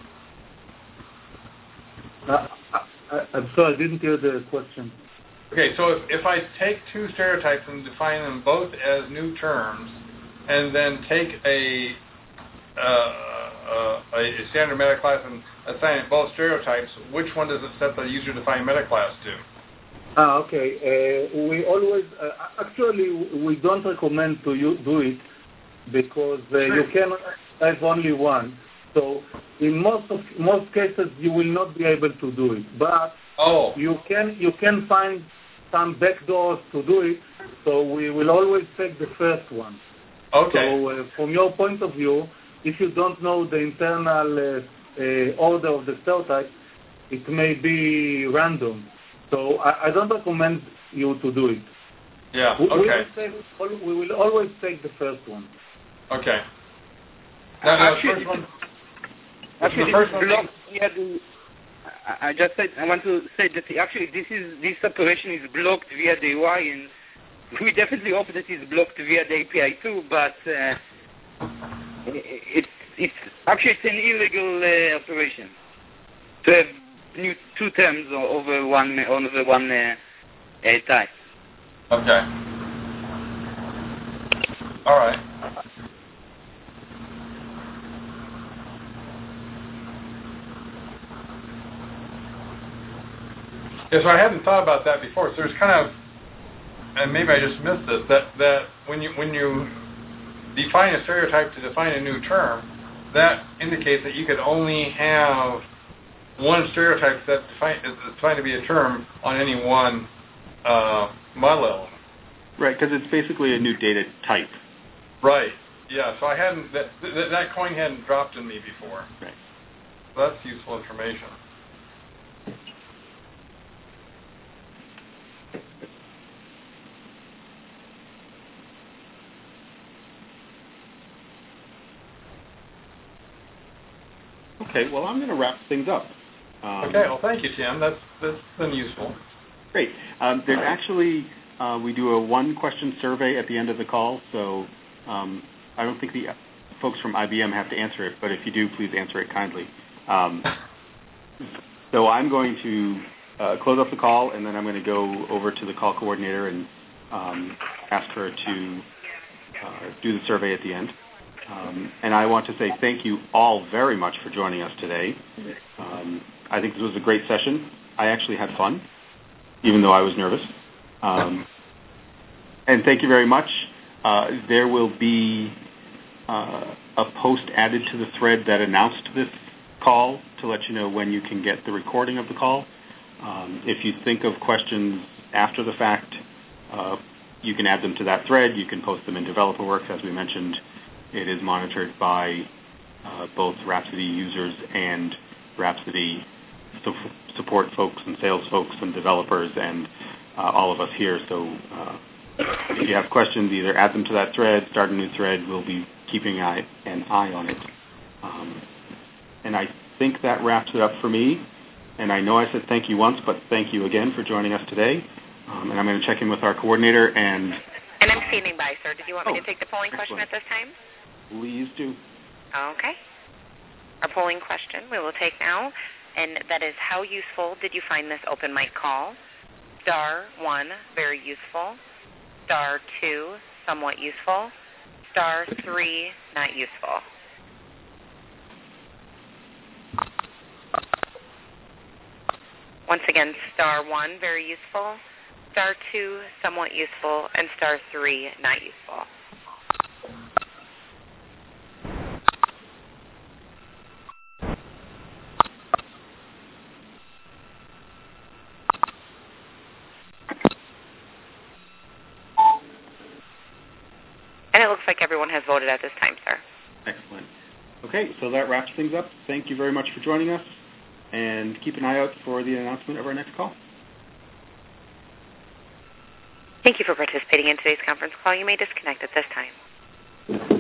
to? Uh, I, I'm sorry, I didn't hear the question. Okay, so if, if I take two stereotypes and define them both as new terms, and then take a uh, uh, a standard meta class and assign it both stereotypes, which one does it set the user-defined meta class to? Ah, okay. Uh, we always, uh, actually, we don't recommend to you do it because uh, you can have only one. So in most of most cases, you will not be able to do it. But oh. you can you can find some backdoors to do it. So we will always take the first one. Okay. So uh, from your point of view, if you don't know the internal uh, uh, order of the serotype, it may be random. So I, I don't recommend you to do it. Yeah, we, okay. We will, take, we will always take the first one. Okay. Now, now actually, the first one, actually the first one blocked via the, I I just said, I want to say that actually this is this operation is blocked via the U I, and we definitely hope that it's blocked via the A P I too, but uh, it's, it's actually it's an illegal uh, operation to have new two terms over one over one uh, uh, type. Okay. All right. Yeah, so I hadn't thought about that before. So there's kind of, and maybe I just missed this, that, that when you when you define a stereotype to define a new term, that indicates that you could only have one stereotype that's defined, is defined to be a term on any one uh, model element. Right, because it's basically a new data type. Right. Yeah. So I hadn't that that, that coin hadn't dropped in me before. Right. So that's useful information. Okay. Well, I'm going to wrap things up. Um, okay. Well, thank you, Tim. That's that's been useful. Great. Um, there's actually. Uh, we do a one-question survey at the end of the call, so um, I don't think the folks from I B M have to answer it, but if you do, please answer it kindly. Um, so I'm going to uh, close up the call, and then I'm going to go over to the call coordinator and um, ask her to uh, do the survey at the end. Um, and I want to say thank you all very much for joining us today. Um, I think this was a great session. I actually had fun, even though I was nervous. Um, and thank you very much. Uh, there will be uh, a post added to the thread that announced this call to let you know when you can get the recording of the call. Um, if you think of questions after the fact, uh, you can add them to that thread. You can post them in DeveloperWorks. As we mentioned, it is monitored by uh, both Rhapsody users and Rhapsody su- support folks and sales folks and developers and Uh, all of us here. So uh, if you have questions, either add them to that thread, start a new thread. We'll be keeping eye, an eye on it. Um, and I think that wraps it up for me. And I know I said thank you once, but thank you again for joining us today. Um, and I'm going to check in with our coordinator. And and I'm standing by, sir. Did you want me oh, to take the polling excellent. question at this time? Please do. Okay. Our polling question we will take now, and that is, how useful did you find this open mic call? Star one, very useful. Star two, somewhat useful. Star three, not useful. Once again, star one, very useful. Star two, somewhat useful. And star three, not useful. And it looks like everyone has voted at this time, sir. Excellent. Okay, so that wraps things up. Thank you very much for joining us, and keep an eye out for the announcement of our next call. Thank you for participating in today's conference call. You may disconnect at this time.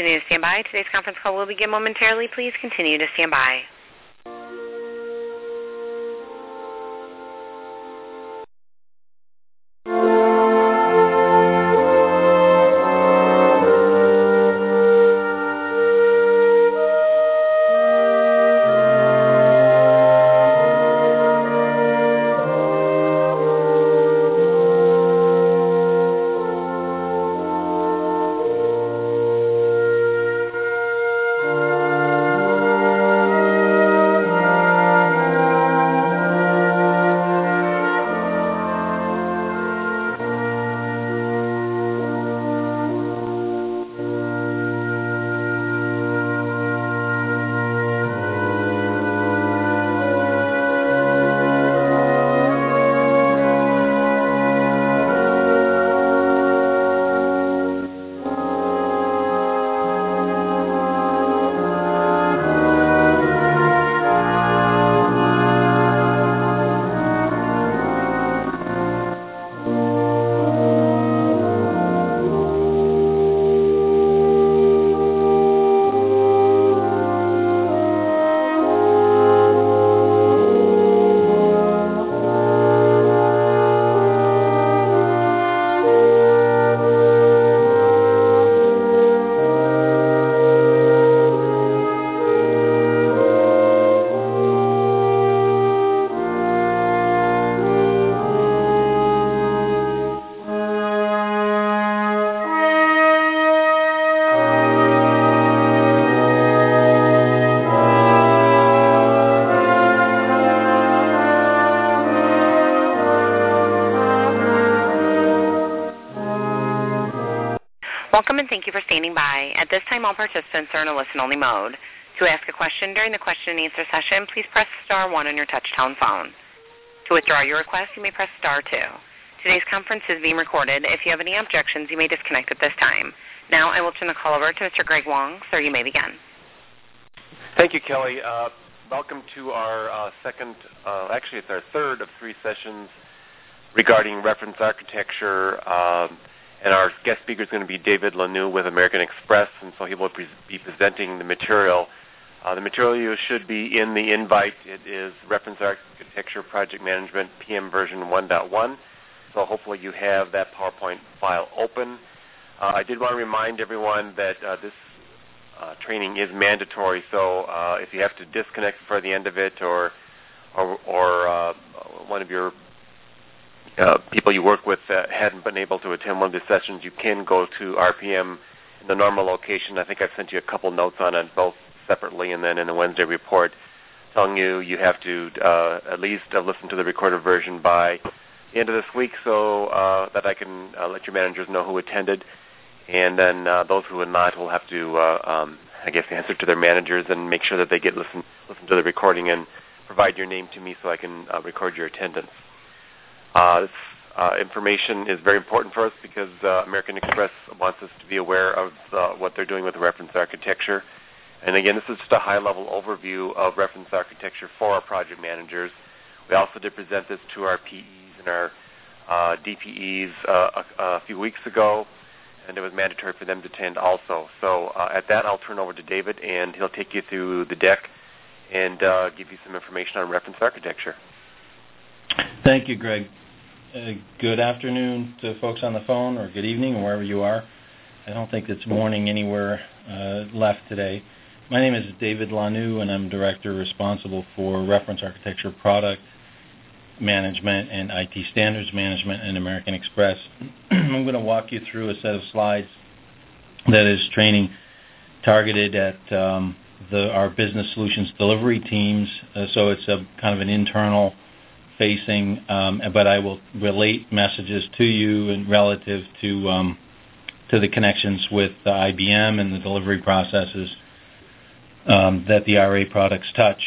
continue to stand by. Today's conference call will begin momentarily. Please continue to stand by. Welcome and thank you for standing by. At this time, all participants are in a listen-only mode. To ask a question during the question and answer session, please press star one on your touch-tone phone. To withdraw your request, you may press star two. Today's conference is being recorded. If you have any objections, you may disconnect at this time. Now I will turn the call over to Mister Greg Wong. Sir, you may begin. Thank you, Kelly. Uh, welcome to our uh, second, uh, actually it's our third of three sessions regarding reference architecture. Uh, And our guest speaker is going to be David Lanoue with American Express, and so he will pre- be presenting the material. Uh, the material you should be in the invite. It is Reference Architecture Project Management P M version one point one, so hopefully you have that PowerPoint file open. Uh, I did want to remind everyone that uh, this uh, training is mandatory, so uh, if you have to disconnect before the end of it or, or, or uh, one of your Uh, people you work with uh, hadn't been able to attend one of the sessions, you can go to R P M in the normal location. I think I've sent you a couple notes on it, both separately and then in the Wednesday report, telling you you have to uh, at least uh, listen to the recorded version by the end of this week so uh, that I can uh, let your managers know who attended. And then uh, those who would not will have to, uh, um, I guess, answer to their managers and make sure that they get listen, listen to the recording and provide your name to me so I can uh, record your attendance. Uh, this uh, information is very important for us because uh, American Express wants us to be aware of uh, what they're doing with reference architecture. And again, this is just a high-level overview of reference architecture for our project managers. We also did present this to our P Es and our uh, D P Es uh, a, a few weeks ago, and it was mandatory for them to attend also. So uh, at that, I'll turn over to David, and he'll take you through the deck and uh, give you some information on reference architecture. Thank you, Greg. Uh, good afternoon to folks on the phone, or good evening, or wherever you are. I don't think it's morning anywhere uh, left today. My name is David Lanoue, and I'm Director responsible for Reference Architecture Product Management and I T Standards Management in American Express. I'm going to walk you through a set of slides that is training targeted at um, the, our business solutions delivery teams. Uh, so it's a kind of an internal facing, um, but I will relate messages to you and relative to um, to the connections with uh, I B M and the delivery processes um, that the R A products touch.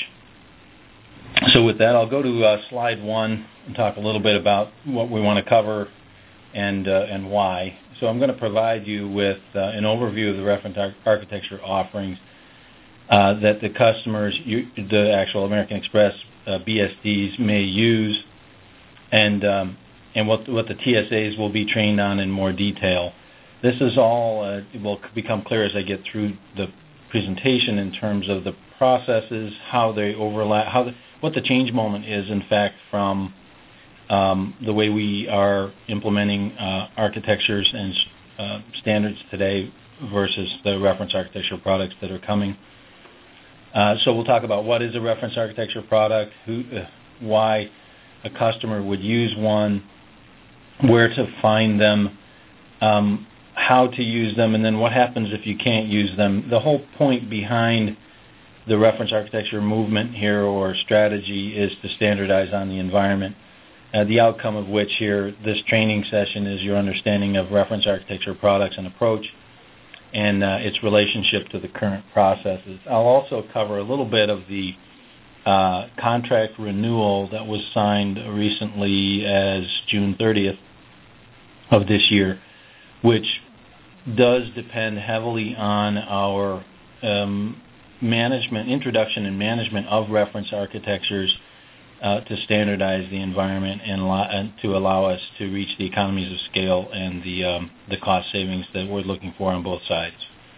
So with that, I'll go to uh, slide one and talk a little bit about what we want to cover and uh, and why. So I'm going to provide you with uh, an overview of the reference ar- architecture offerings uh, that the customers, you, the actual American Express Uh, B S Ds may use, and um, and what what the T S As will be trained on in more detail. This is all uh, will become clear as I get through the presentation in terms of the processes, how they overlap, how the, what the change moment is, in fact, from um, the way we are implementing uh, architectures and uh, standards today versus the reference architecture products that are coming. Uh, so we'll talk about what is a reference architecture product, who, uh, why a customer would use one, where to find them, um, how to use them, and then what happens if you can't use them. The whole point behind the reference architecture movement here or strategy is to standardize on the environment. Uh, the outcome of which here, this training session, is your understanding of reference architecture products and approach and uh, its relationship to the current processes. I'll also cover a little bit of the uh, contract renewal that was signed recently as June thirtieth of this year, which does depend heavily on our um, management, introduction and management of reference architectures uh, to standardize the environment and, lo- and to allow us to reach the economies of scale and the um, the cost savings that we're looking for on both sides.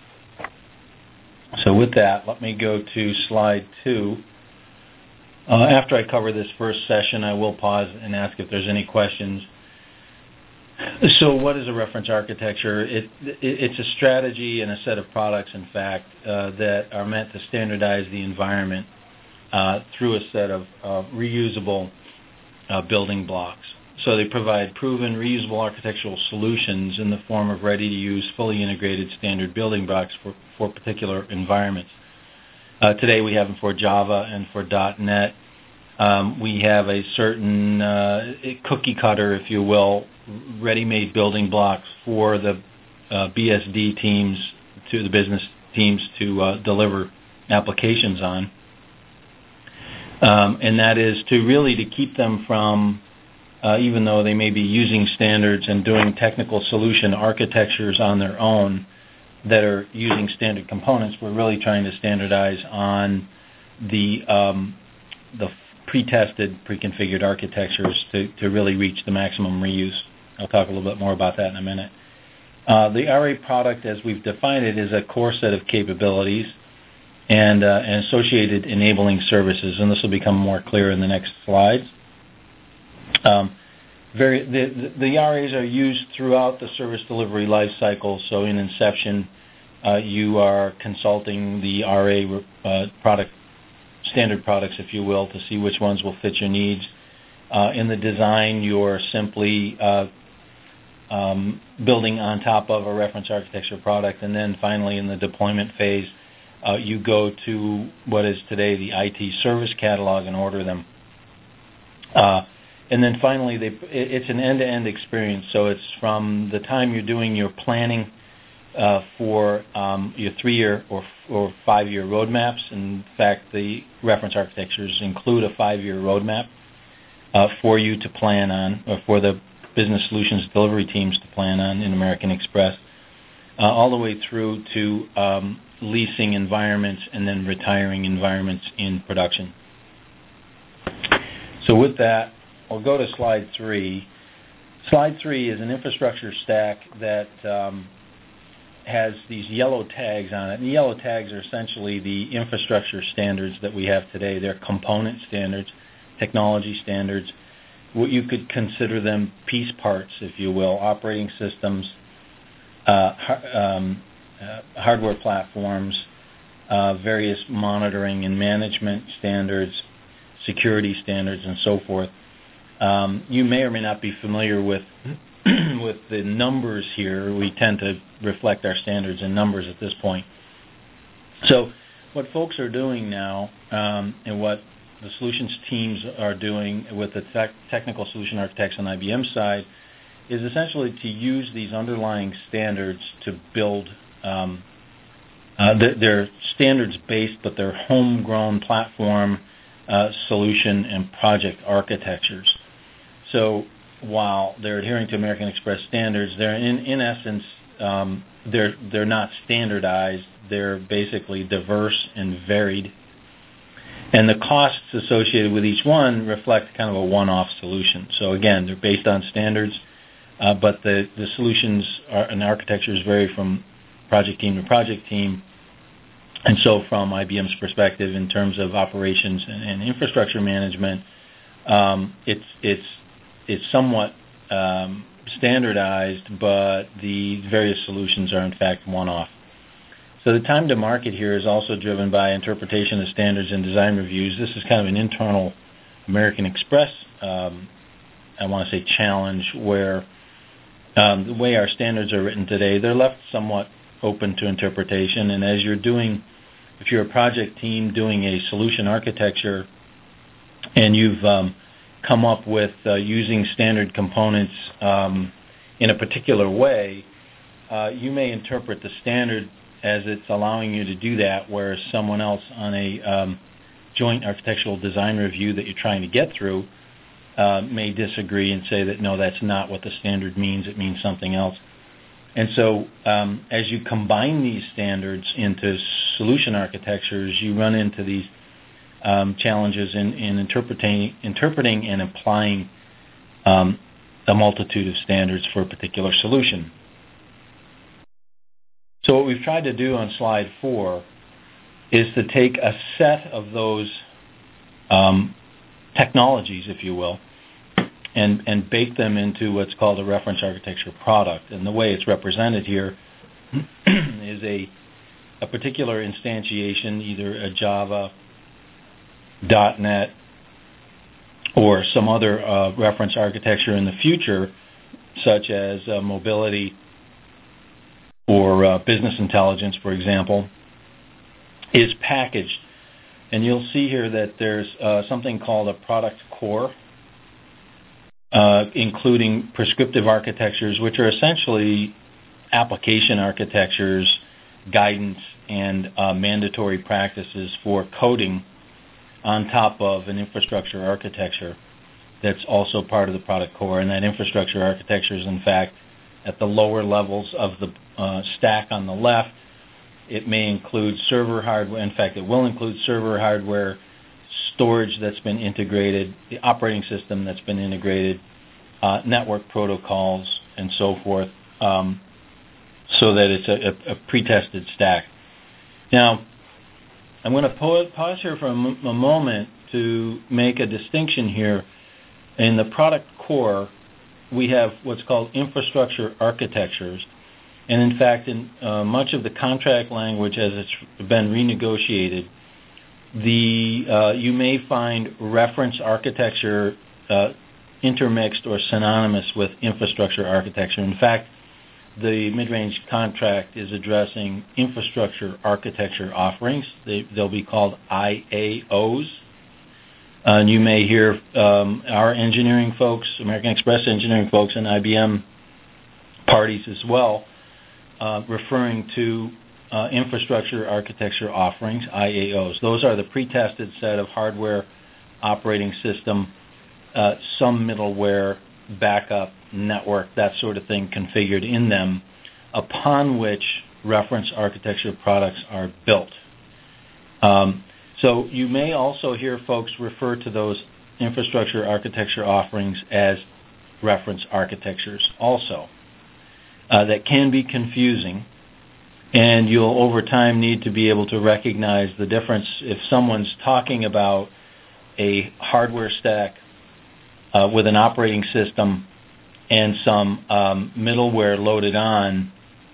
So with that, let me go to slide two. Uh, after I cover this first session, I will pause and ask if there's any questions. So what is a reference architecture? It, it, it's a strategy and a set of products, in fact, uh, that are meant to standardize the environment uh, through a set of uh, reusable uh, building blocks. So they provide proven, reusable architectural solutions in the form of ready-to-use, fully integrated standard building blocks for, for particular environments. Uh, today we have them for Java and for dot net. Um, we have a certain uh, cookie cutter, if you will, ready-made building blocks for the uh, B S D teams, to the business teams to uh, deliver applications on. Um, and that is to really to keep them from, uh, even though they may be using standards and doing technical solution architectures on their own that are using standard components, we're really trying to standardize on the um, the pre-tested, pre-configured architectures to, to really reach the maximum reuse. I'll talk a little bit more about that in a minute. Uh, the R A product, as we've defined it, is a core set of capabilities and, uh, and associated enabling services, and this will become more clear in the next slides. Um, very, the, the, the R As are used throughout the service delivery life cycle, so in inception, uh, you are consulting the R A uh, product, standard products, if you will, to see which ones will fit your needs. Uh, in the design, you're simply uh, um, building on top of a reference architecture product, and then finally in the deployment phase, uh, you go to what is today the I T service catalog and order them. Uh, and then finally, they, it's an end-to-end experience, so it's from the time you're doing your planning uh, for um, your three-year or, or five-year roadmaps. In fact, the reference architectures include a five-year roadmap Uh, for you to plan on, or for the business solutions delivery teams to plan on in American Express, uh, all the way through to um, leasing environments and then retiring environments in production. So with that, I'll go to slide three. Slide three is an infrastructure stack that um, has these yellow tags on it. And the yellow tags are essentially the infrastructure standards that we have today. They're component standards, technology standards. What you could consider them piece parts, if you will, operating systems, uh, um, uh, hardware platforms, uh, various monitoring and management standards, security standards, and so forth. Um, you may or may not be familiar with with the numbers here. We tend to reflect our standards in numbers at this point. So what folks are doing now, um, and what the solutions teams are doing with the tech, technical solution architects on I B M side, is essentially to use these underlying standards to build, um, uh, they're, they're standards-based, but they're homegrown platform uh, solution and project architectures. So while they're adhering to American Express standards, they're in, in essence, um, they're, they're not standardized. They're basically diverse and varied. And the costs associated with each one reflect kind of a one-off solution. So again, they're based on standards, uh, but the, the solutions are, and architectures vary from project team to project team. And so from I B M's perspective in terms of operations and, and infrastructure management, um, it's, it's, it's somewhat um, standardized, but the various solutions are in fact one-off. So the time to market here is also driven by interpretation of standards and design reviews. This is kind of an internal American Express, um, I want to say, challenge where um, the way our standards are written today, they're left somewhat open to interpretation. And as you're doing, if you're a project team doing a solution architecture and you've um, come up with uh, using standard components um, in a particular way, uh, you may interpret the standard as it's allowing you to do that, whereas someone else on a um, joint architectural design review that you're trying to get through uh, may disagree and say that, no, that's not what the standard means, it means something else. And so um, as you combine these standards into solution architectures, you run into these um, challenges in, in interpreting, interpreting and applying um, a multitude of standards for a particular solution. So what we've tried to do on slide four is to take a set of those um, technologies, if you will, and, and bake them into what's called a reference architecture product. And the way it's represented here is a, a particular instantiation, either a Java, dot net, or some other uh, reference architecture in the future, such as uh, mobility, or uh, business intelligence, for example, is packaged. And you'll see here that there's uh, something called a product core, uh, including prescriptive architectures, which are essentially application architectures, guidance, and uh, mandatory practices for coding on top of an infrastructure architecture that's also part of the product core. And that infrastructure architecture is, in fact, at the lower levels of the uh, stack on the left. It may include server hardware. In fact, it will include server hardware, storage that's been integrated, the operating system that's been integrated, uh, network protocols, and so forth, um, so that it's a, a, a pre-tested stack. Now, I'm going to pause here for a, m- a moment to make a distinction here. In the product core, we have what's called infrastructure architectures. And in fact, in uh, much of the contract language as it's been renegotiated, the uh, you may find reference architecture uh, intermixed or synonymous with infrastructure architecture. In fact, the mid-range contract is addressing infrastructure architecture offerings. They, they'll be called I A Os. Uh, and you may hear um, our engineering folks, American Express engineering folks, and I B M parties as well, uh, referring to uh, infrastructure architecture offerings, I A Os. Those are the pre-tested set of hardware, operating system, uh, some middleware, backup, network, that sort of thing configured in them, upon which reference architecture products are built. Um, So you may also hear folks refer to those infrastructure architecture offerings as reference architectures also. Uh, that can be confusing, and you'll over time need to be able to recognize the difference if someone's talking about a hardware stack uh, with an operating system and some um, middleware loaded on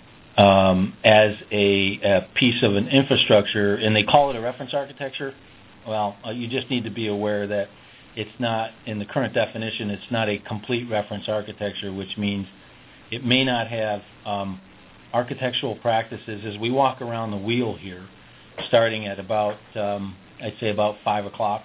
Um, as a, a piece of an infrastructure, and they call it a reference architecture. Well, uh, you just need to be aware that it's not, in the current definition, it's not a complete reference architecture, which means it may not have um, architectural practices. As we walk around the wheel here, starting at about, um, I'd say about five o'clock,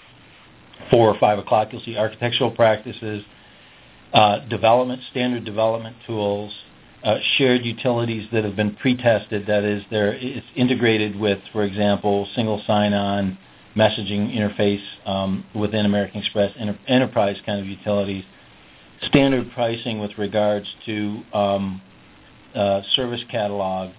four or five o'clock, you'll see architectural practices, uh, development, standard development tools, Uh, shared utilities that have been pre-tested, that is, they're, it's integrated with, for example, single sign-on messaging interface um, within American Express, enter- enterprise kind of utilities, standard pricing with regards to um, uh, service catalog,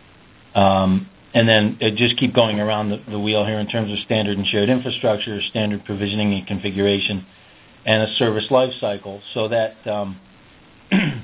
um, and then uh, just keep going around the, the wheel here in terms of standard and shared infrastructure, standard provisioning and configuration, and a service life cycle, so that um,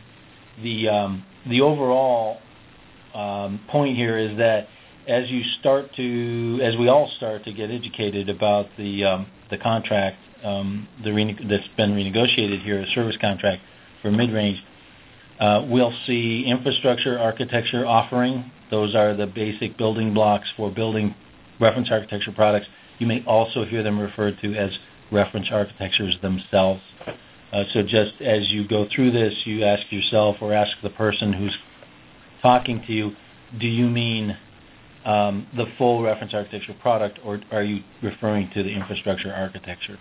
the um, the overall um, point here is that as you start to, as we all start to get educated about the um, the contract um, the rene- that's been renegotiated here, a service contract for mid-range, uh, we'll see infrastructure architecture offering. Those are the basic building blocks for building reference architecture products. You may also hear them referred to as reference architectures themselves. Uh, so just as you go through this, you ask yourself or ask the person who's talking to you, do you mean um, the full reference architecture product, or are you referring to the infrastructure architecture?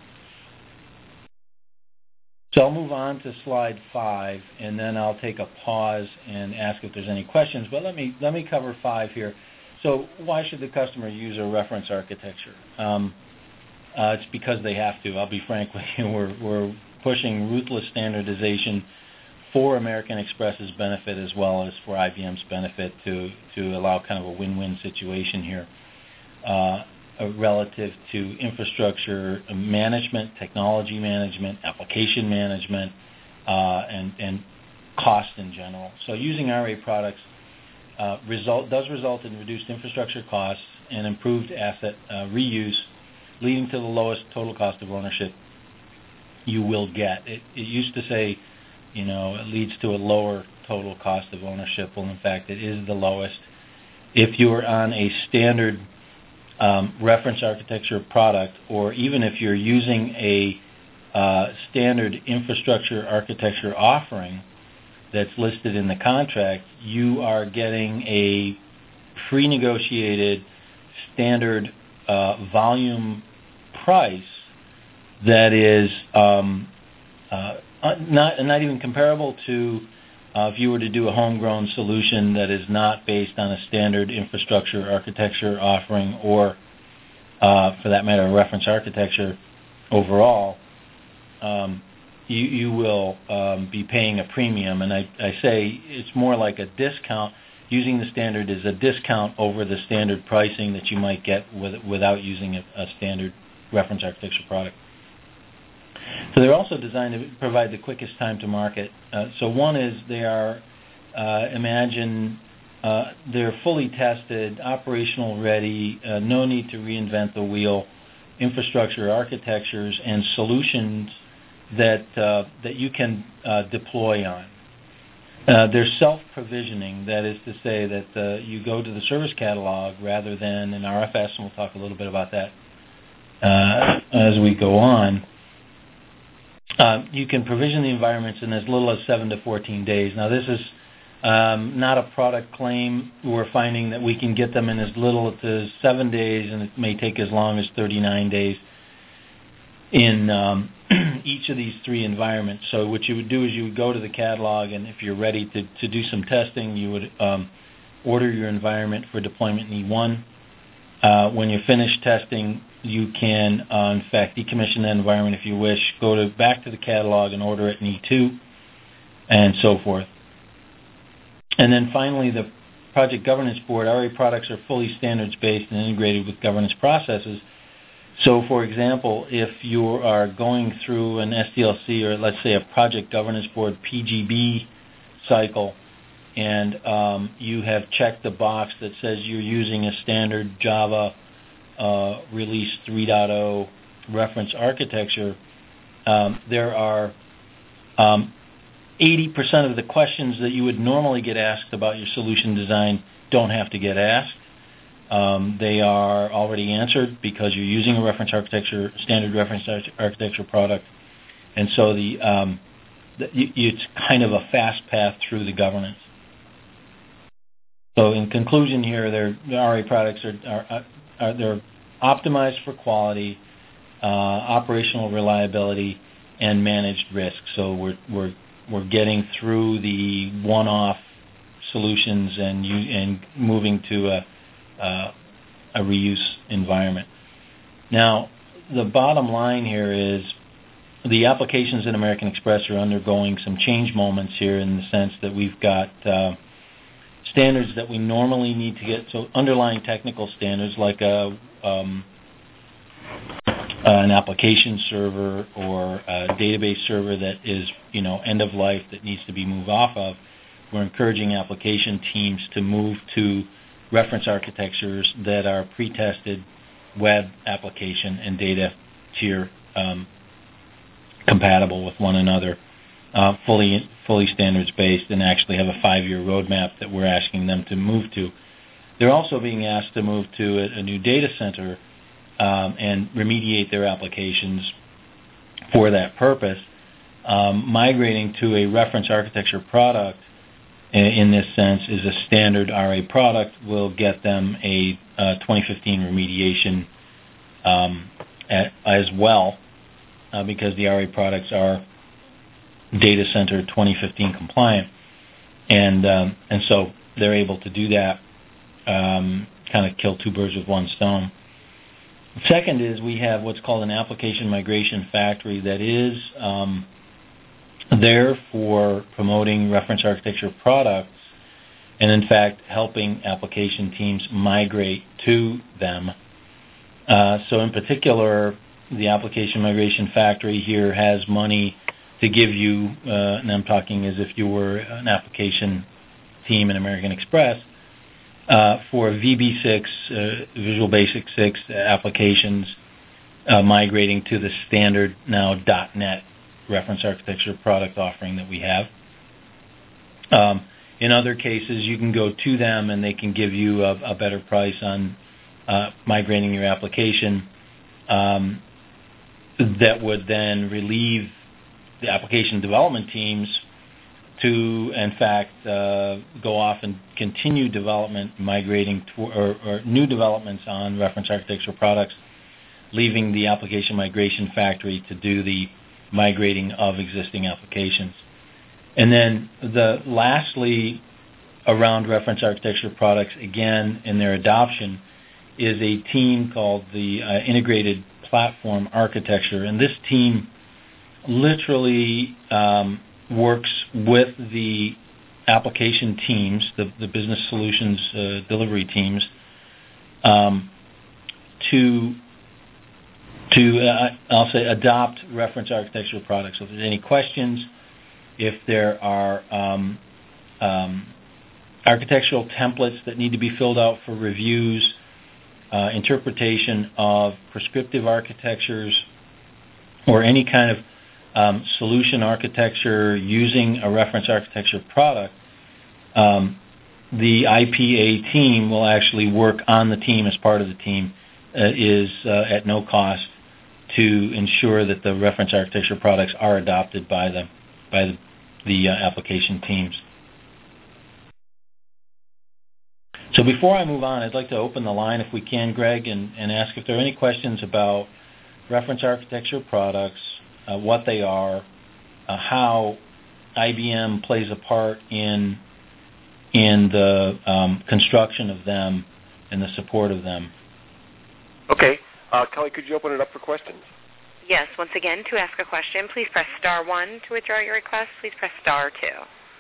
So I'll move on to slide five, and then I'll take a pause and ask if there's any questions. But let me let me cover five here. So why should the customer use a reference architecture? Um, uh, it's because they have to. I'll be frank with you. We're, we're pushing ruthless standardization for American Express's benefit as well as for I B M's benefit to, to allow kind of a win-win situation here uh, relative to infrastructure management, technology management, application management, uh, and, and cost in general. So using R A products Uh, result does result in reduced infrastructure costs and improved asset uh, reuse, leading to the lowest total cost of ownership you will get. It, it used to say, you know, it leads to a lower total cost of ownership. Well, in fact, it is the lowest. If you are on a standard um, reference architecture product, or even if you're using a uh, standard infrastructure architecture offering that's listed in the contract, you are getting a pre-negotiated standard uh, volume price that is um, uh, not not even comparable to uh, if you were to do a homegrown solution that is not based on a standard infrastructure architecture offering, or uh, for that matter, a reference architecture overall. Um, You, you will um, be paying a premium, and I, I say it's more like a discount. Using the standard is a discount over the standard pricing that you might get with, without using a, a standard reference architecture product. So they're also designed to provide the quickest time to market. Uh, so one is they are, uh, imagine, uh, they're fully tested, operational ready, uh, no need to reinvent the wheel, infrastructure architectures and solutions that uh, that you can uh, deploy on. Uh, they're self-provisioning. That is to say that uh, you go to the service catalog rather than an R F S, and we'll talk a little bit about that uh, as we go on. Uh, you can provision the environments in as little as seven to fourteen days. Now, this is um, not a product claim. We're finding that we can get them in as little as seven days, and it may take as long as thirty-nine days in um, each of these three environments. So what you would do is you would go to the catalog, and if you're ready to, to do some testing, you would um, order your environment for deployment in E one. Uh, when you're finished testing, you can, uh, in fact, decommission that environment if you wish, go to back to the catalog and order it in E two, and so forth. And then finally, the Project Governance Board, R A products are fully standards-based and integrated with governance processes. So, for example, if you are going through an S D L C, or let's say a Project Governance Board P G B cycle, and um, you have checked the box that says you're using a standard Java uh, Release three point oh reference architecture, um, there are um, eighty percent of the questions that you would normally get asked about your solution design don't have to get asked. Um, they are already answered because you're using a reference architecture, standard reference architecture product, and so the, um, the it's kind of a fast path through the governance. So, in conclusion, here, the R A products are, are, are they're optimized for quality, uh, operational reliability, and managed risk. So we're we're we're getting through the one-off solutions and you, and moving to a Uh, a reuse environment. Now, the bottom line here is the applications in American Express are undergoing some change moments here, in the sense that we've got uh, standards that we normally need to get, so underlying technical standards like a um, uh, an application server or a database server that is, you know, end of life that needs to be moved off of. we're encouraging application teams to move to reference architectures that are pre-tested web application and data tier um, compatible with one another, uh, fully fully standards-based, and actually have a five-year roadmap that we're asking them to move to. They're also being asked to move to a, a new data center um, and remediate their applications for that purpose. Um, migrating to a reference architecture product in, in this sense is a standard R A product will get them a uh, twenty fifteen remediation um, at, as well uh, because the R A products are data center twenty fifteen compliant, and um, and so they're able to do that, um, kind of kill two birds with one stone. Second is we have what's called an application migration factory that is um, there for promoting reference architecture products and, in fact, helping application teams migrate to them. Uh, so, in particular, the application migration factory here has money to give you, uh, and I'm talking as if you were an application team in American Express, uh, for V B six, uh, Visual Basic six applications uh, migrating to the standard now .NET reference architecture product offering that we have. Um, in other cases, you can go to them and they can give you a, a better price on uh, migrating your application um, that would then relieve the application development teams to, in fact, uh, go off and continue development, migrating to, or, or new developments on reference architecture products, leaving the application migration factory to do the migrating of existing applications. And then the lastly around reference architecture products, again, in their adoption, is a team called the uh, Integrated Platform Architecture. And this team literally um, works with the application teams, the, the business solutions uh, delivery teams, um, to to uh, I'll say adopt reference architecture products. So if there's any questions, if there are um, um, architectural templates that need to be filled out for reviews, uh, interpretation of prescriptive architectures, or any kind of um, solution architecture using a reference architecture product, um, the I P A team will actually work on the team as part of the team, uh, is uh, at no cost to ensure that the reference architecture products are adopted by the by the, the uh, application teams. So before I move on, I'd like to open the line, if we can, Greg, and, and ask if there are any questions about reference architecture products, uh, what they are, uh, how I B M plays a part in in the um, construction of them and the support of them. Okay. Uh, Kelly, could you open it up for questions? Yes. Once again, to ask a question, please press star one. To withdraw your request, please press star two.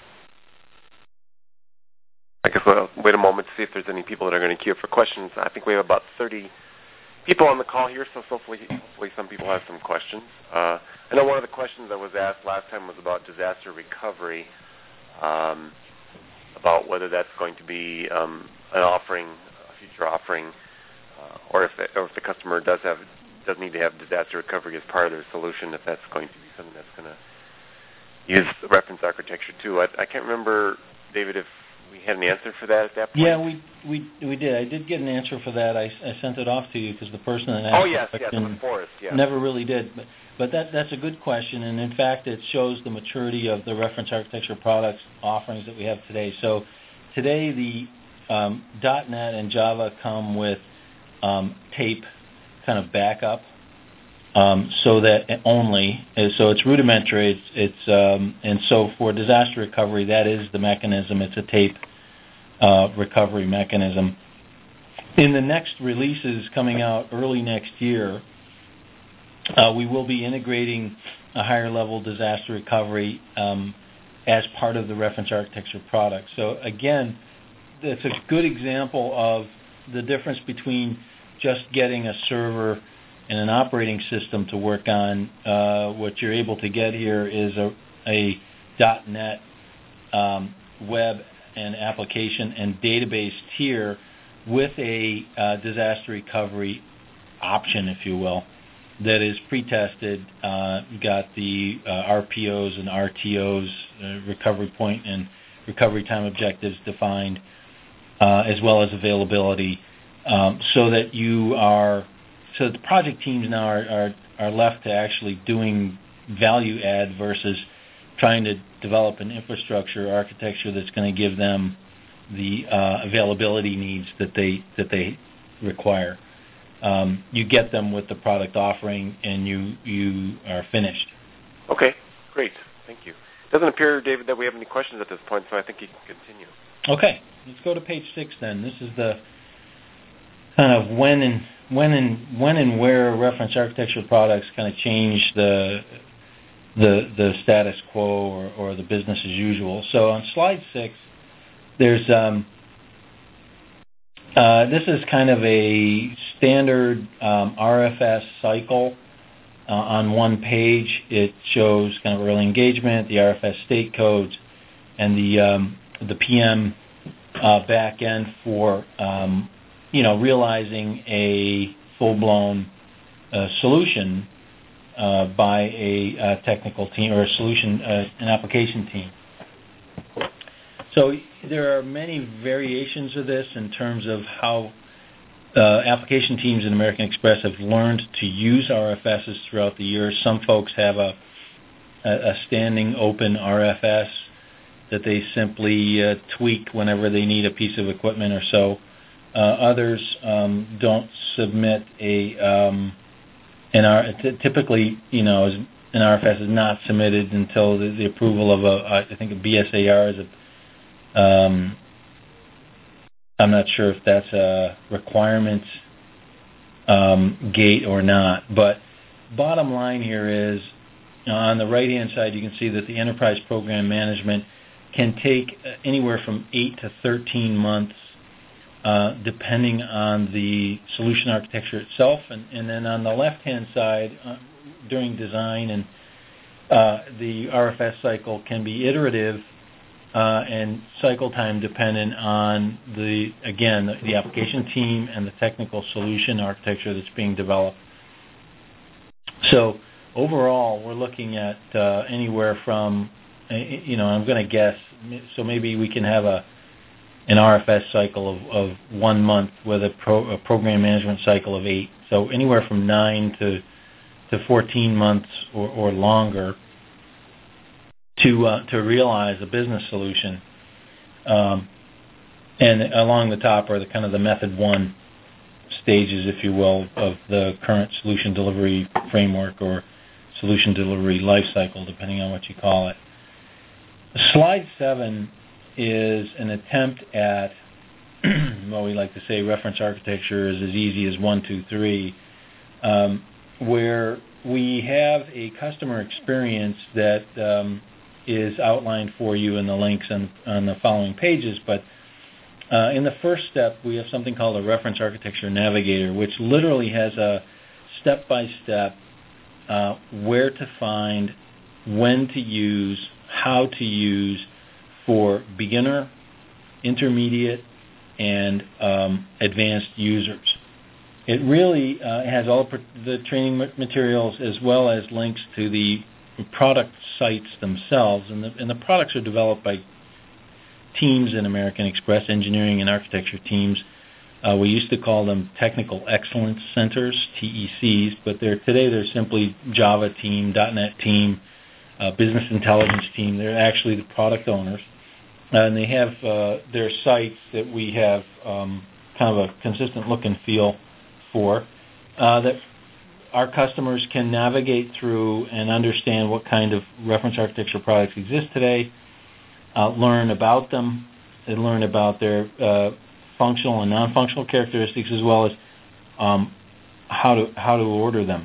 I guess we'll wait a moment to see if there's any people that are going to queue up for questions. I think we have about thirty people on the call here, so hopefully, hopefully some people have some questions. Uh, I know one of the questions that was asked last time was about disaster recovery, um, about whether that's going to be um, an offering, a future offering, uh, or if it, or if the customer does have does need to have disaster recovery as part of their solution, if that's going to be something that's going to use reference architecture too. I, I can't remember, David, if we had an answer for that at that point. Yeah, we we we did. I did get an answer for that. I, I sent it off to you because the person that asked oh yes, the yes, question it was Forrest, yeah. never really did. But but that that's a good question, and in fact, it shows the maturity of the reference architecture products offerings that we have today. So today, the um, .NET and Java come with um, tape kind of backup, um, so that only so it's rudimentary. It's, it's um, and so for disaster recovery, that is the mechanism. It's a tape uh, recovery mechanism. In the next releases coming out early next year, uh, we will be integrating a higher level disaster recovery um, as part of the reference architecture product. So again, it's a good example of the difference between just getting a server and an operating system to work on. Uh, what you're able to get here is a, a .NET um, web and application and database tier with a uh, disaster recovery option, if you will, that is pre-tested. Uh, got the uh, R P Os and R T Os, uh, recovery point and recovery time objectives defined, uh, as well as availability, um, so that you are, so that the project teams now are, are, are left to actually doing value add versus trying to develop an infrastructure architecture that's going to give them the uh, availability needs that they that they require. Um, you get them with the product offering, and you you are finished. Okay, great, thank you. It doesn't appear, David, that we have any questions at this point, so I think you can continue. Okay, let's go to page six then. This is the kind of when and when and when and where reference architecture products kind of change the the the status quo or, or the business as usual. So on slide six, there's um, uh, this is kind of a standard um, R F S cycle. Uh, on one page, it shows kind of early engagement, the R F S state codes, and the um, the P M uh, back end for um, you know realizing a full-blown uh, solution uh, by a uh, technical team or a solution, uh, an application team. So there are many variations of this in terms of how uh, application teams in American Express have learned to use R F Ss throughout the years. Some folks have a, a standing open R F S that they simply uh, tweak whenever they need a piece of equipment or so. Uh, others um, don't submit a um, an R. T- typically, you know, an R F S is not submitted until the, the approval of a, I think a B S A R is a. Um, I'm not sure if that's a requirement um, gate or not, but bottom line here is, you know, on the right-hand side, you can see that the enterprise program management can take anywhere from eight to thirteen months, uh, depending on the solution architecture itself. And, and then on the left-hand side, uh, during design, and uh, the R F S cycle can be iterative uh, and cycle time dependent on the, again, the, the application team and the technical solution architecture that's being developed. So overall, we're looking at uh, anywhere from, you know, I'm going to guess, so maybe we can have a an R F S cycle of, of one month with a, pro, a program management cycle of eight. So anywhere from nine to to fourteen months or, or longer to uh, to realize a business solution. Um, and along the top are the kind of the method one stages, if you will, of the current solution delivery framework or solution delivery life cycle, depending on what you call it. Slide seven is an attempt at what we like to say reference architecture is as easy as one, two, three, um, where we have a customer experience that um, is outlined for you in the links on, on the following pages. But uh, in the first step, we have something called a reference architecture navigator, which literally has a step-by-step uh, where to find, when to use, how to use for beginner, intermediate, and um, advanced users. It really uh, has all the training materials as well as links to the product sites themselves, and the, and the products are developed by teams in American Express, engineering and architecture teams. Uh, we used to call them Technical Excellence Centers, T E Cs, but they're, today they're simply Java team, .NET team, uh, business intelligence team. They're actually the product owners. Uh, and they have uh, their sites that we have um, kind of a consistent look and feel for, uh, that our customers can navigate through and understand what kind of reference architecture products exist today, uh, learn about them, and learn about their uh, functional and non-functional characteristics, as well as um, how to how to order them.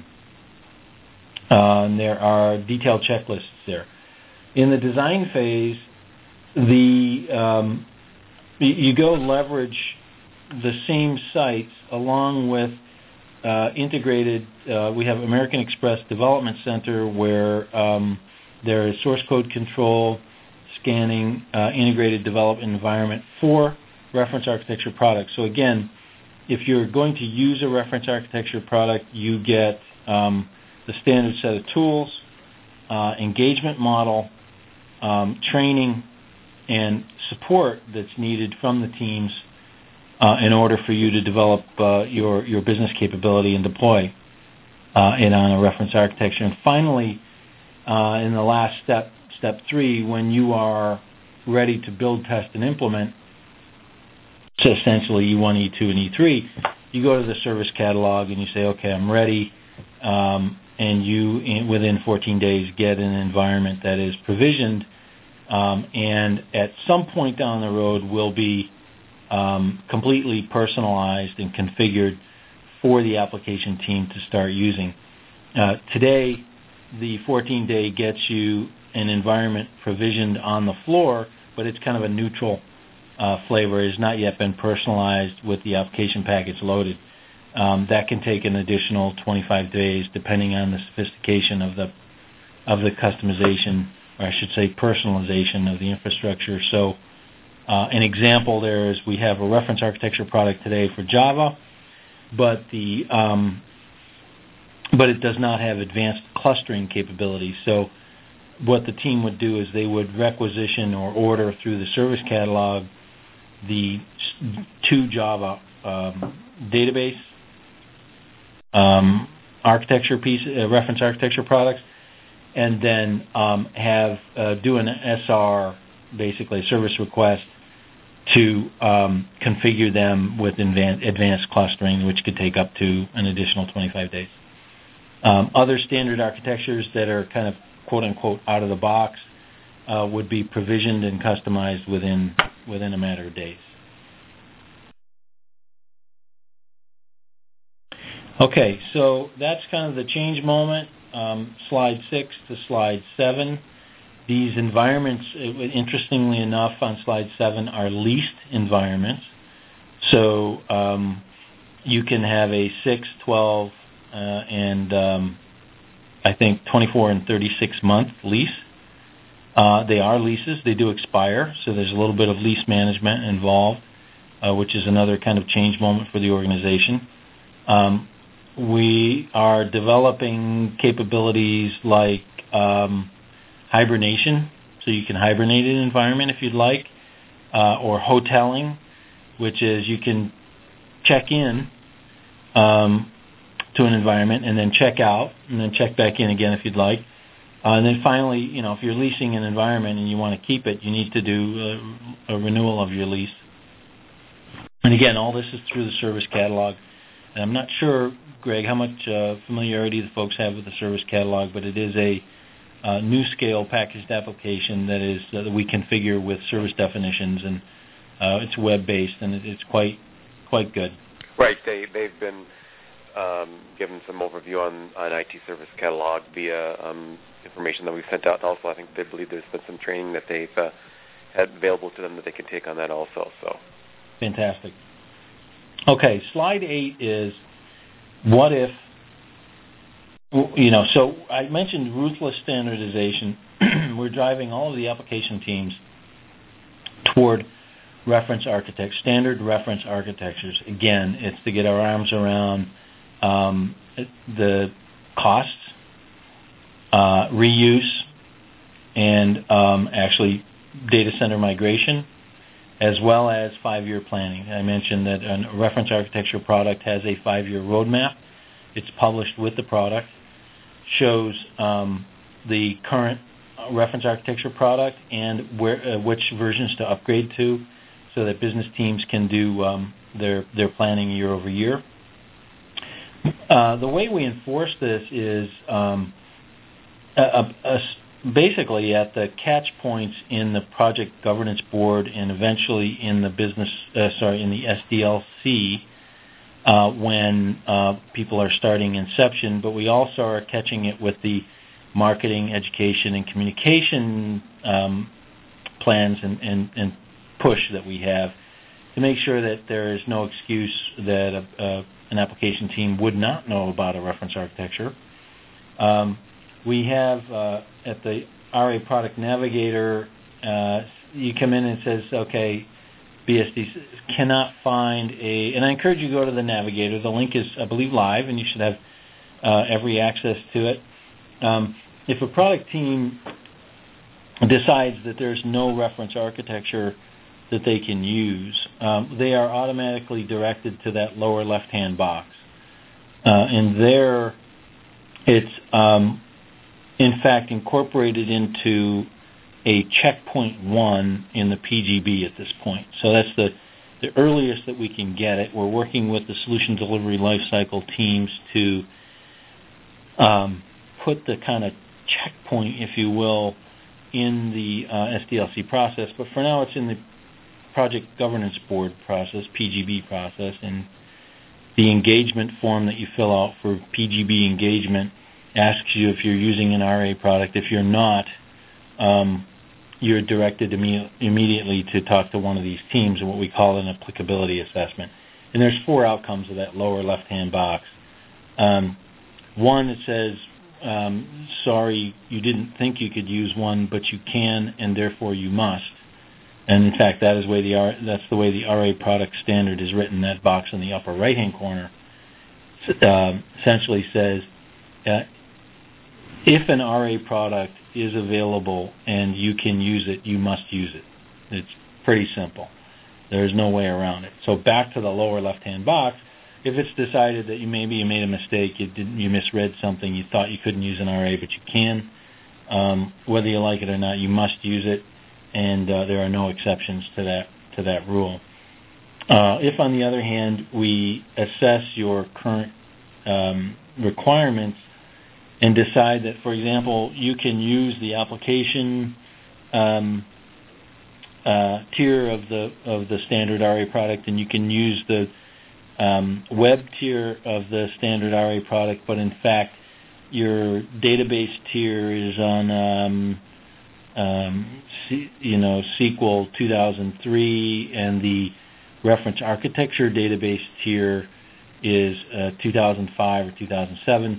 Uh, and there are detailed checklists there. In the design phase, the um, you go leverage the same sites along with uh, integrated. Uh, we have American Express Development Center where um, there is source code control, scanning uh, integrated development environment for reference architecture products. So again, if you're going to use a reference architecture product, you get um, the standard set of tools, uh, engagement model, um, training, and support that's needed from the teams uh, in order for you to develop uh, your, your business capability and deploy uh, it on a reference architecture. And finally, uh, in the last step, step three, when you are ready to build, test, and implement, so essentially E one, E two, and E three, you go to the service catalog and you say, okay, I'm ready, um, and you, in, within fourteen days, get an environment that is provisioned, um, and at some point down the road will be um, completely personalized and configured for the application team to start using. Uh, today, the fourteen-day gets you an environment provisioned on the floor, but it's kind of a neutral Uh, flavor. Has not yet been personalized with the application package loaded. Um, that can take an additional twenty-five days, depending on the sophistication of the of the customization, or I should say personalization of the infrastructure. So, uh, an example there is we have a reference architecture product today for Java, but the um, but it does not have advanced clustering capabilities. So, what the team would do is they would requisition or order through the service catalog the two Java um, database um, architecture piece, uh, reference architecture products, and then um, have uh, do an S R, basically a service request, to um, configure them with advanced, advanced clustering, which could take up to an additional twenty-five days. Um, other standard architectures that are kind of quote-unquote out of the box uh, would be provisioned and customized within within a matter of days. Okay, so that's kind of the change moment. Um, slide six to slide seven. These environments, interestingly enough, on slide seven are leased environments. So um, you can have a six, twelve, uh, and um, I think twenty-four and thirty-six month lease. Uh, they are leases. They do expire, so there's a little bit of lease management involved, uh, which is another kind of change moment for the organization. Um, we are developing capabilities like um, hibernation, so you can hibernate an environment if you'd like, uh, or hoteling, which is you can check in um, to an environment and then check out and then check back in again if you'd like. Uh, and then finally, you know, if you're leasing an environment and you want to keep it, you need to do a, a renewal of your lease. And again, all this is through the service catalog. And I'm not sure, Greg, how much uh, familiarity the folks have with the service catalog, but it is a uh, NuScale packaged application that is uh, that we configure with service definitions, and uh, it's web-based, and it, it's quite quite good. Right. They they've been um, given some overview on on I T service catalog via um, information that we've sent out. Also, I think they believe there's been some training that they've uh, had available to them that they can take on that also. So, fantastic. Okay, slide eight is what if, you know, so I mentioned ruthless standardization. We're driving all of the application teams toward reference architecture, standard reference architectures. Again, it's to get our arms around um, the costs, uh, reuse, and um, actually data center migration, as well as five-year planning. I mentioned that a reference architecture product has a five-year roadmap. It's published with the product, shows um, the current reference architecture product and where uh, which versions to upgrade to, so that business teams can do um, their their planning year over year. Uh, the way we enforce this is um, a, a, a basically at the catch points in the project governance board and eventually in the business, uh, sorry, in the S D L C uh, when uh, people are starting inception, but we also are catching it with the marketing, education, and communication um, plans and, and, and push that we have to make sure that there is no excuse that a, a, an application team would not know about a reference architecture. Um, we have uh, at the R A Product Navigator uh, you come in and it says, okay, B S D cannot find a, and I encourage you to go to the navigator. The link is, I believe, live, and you should have uh, every access to it. Um, if a product team decides that there's no reference architecture that they can use, um, they are automatically directed to that lower left-hand box. Uh, and there, it's um, in fact incorporated into a checkpoint one in the P G B at this point. So that's the, the earliest that we can get it. We're working with the solution delivery lifecycle teams to um, put the kind of checkpoint, if you will, in the uh, S D L C process. But for now, it's in the Project Governance Board process, P G B process, and the engagement form that you fill out for P G B engagement asks you if you're using an R A product. If you're not, um, you're directed imme- immediately to talk to one of these teams in what we call an applicability assessment. And there's four outcomes of that lower left-hand box. Um, one, it says, um, sorry, you didn't think you could use one, but you can, and therefore you must. And in fact, that is way the R- that's the way the R A product standard is written. That box in the upper right-hand corner uh, essentially says, uh, if an R A product is available and you can use it, you must use it. It's pretty simple. There's no way around it. So back to the lower left-hand box, if it's decided that you maybe you made a mistake, you didn't, you misread something, you thought you couldn't use an R A, but you can, um, whether you like it or not, you must use it, and uh, there are no exceptions to that to that rule. Uh, if, on the other hand, we assess your current um, requirements and decide that, for example, you can use the application um, uh, tier of the of the standard R A product, and you can use the um, web tier of the standard R A product, but in fact, your database tier is on um, um, C, you know S Q L two thousand three, and the reference architecture database tier is uh, two thousand five or two thousand seven.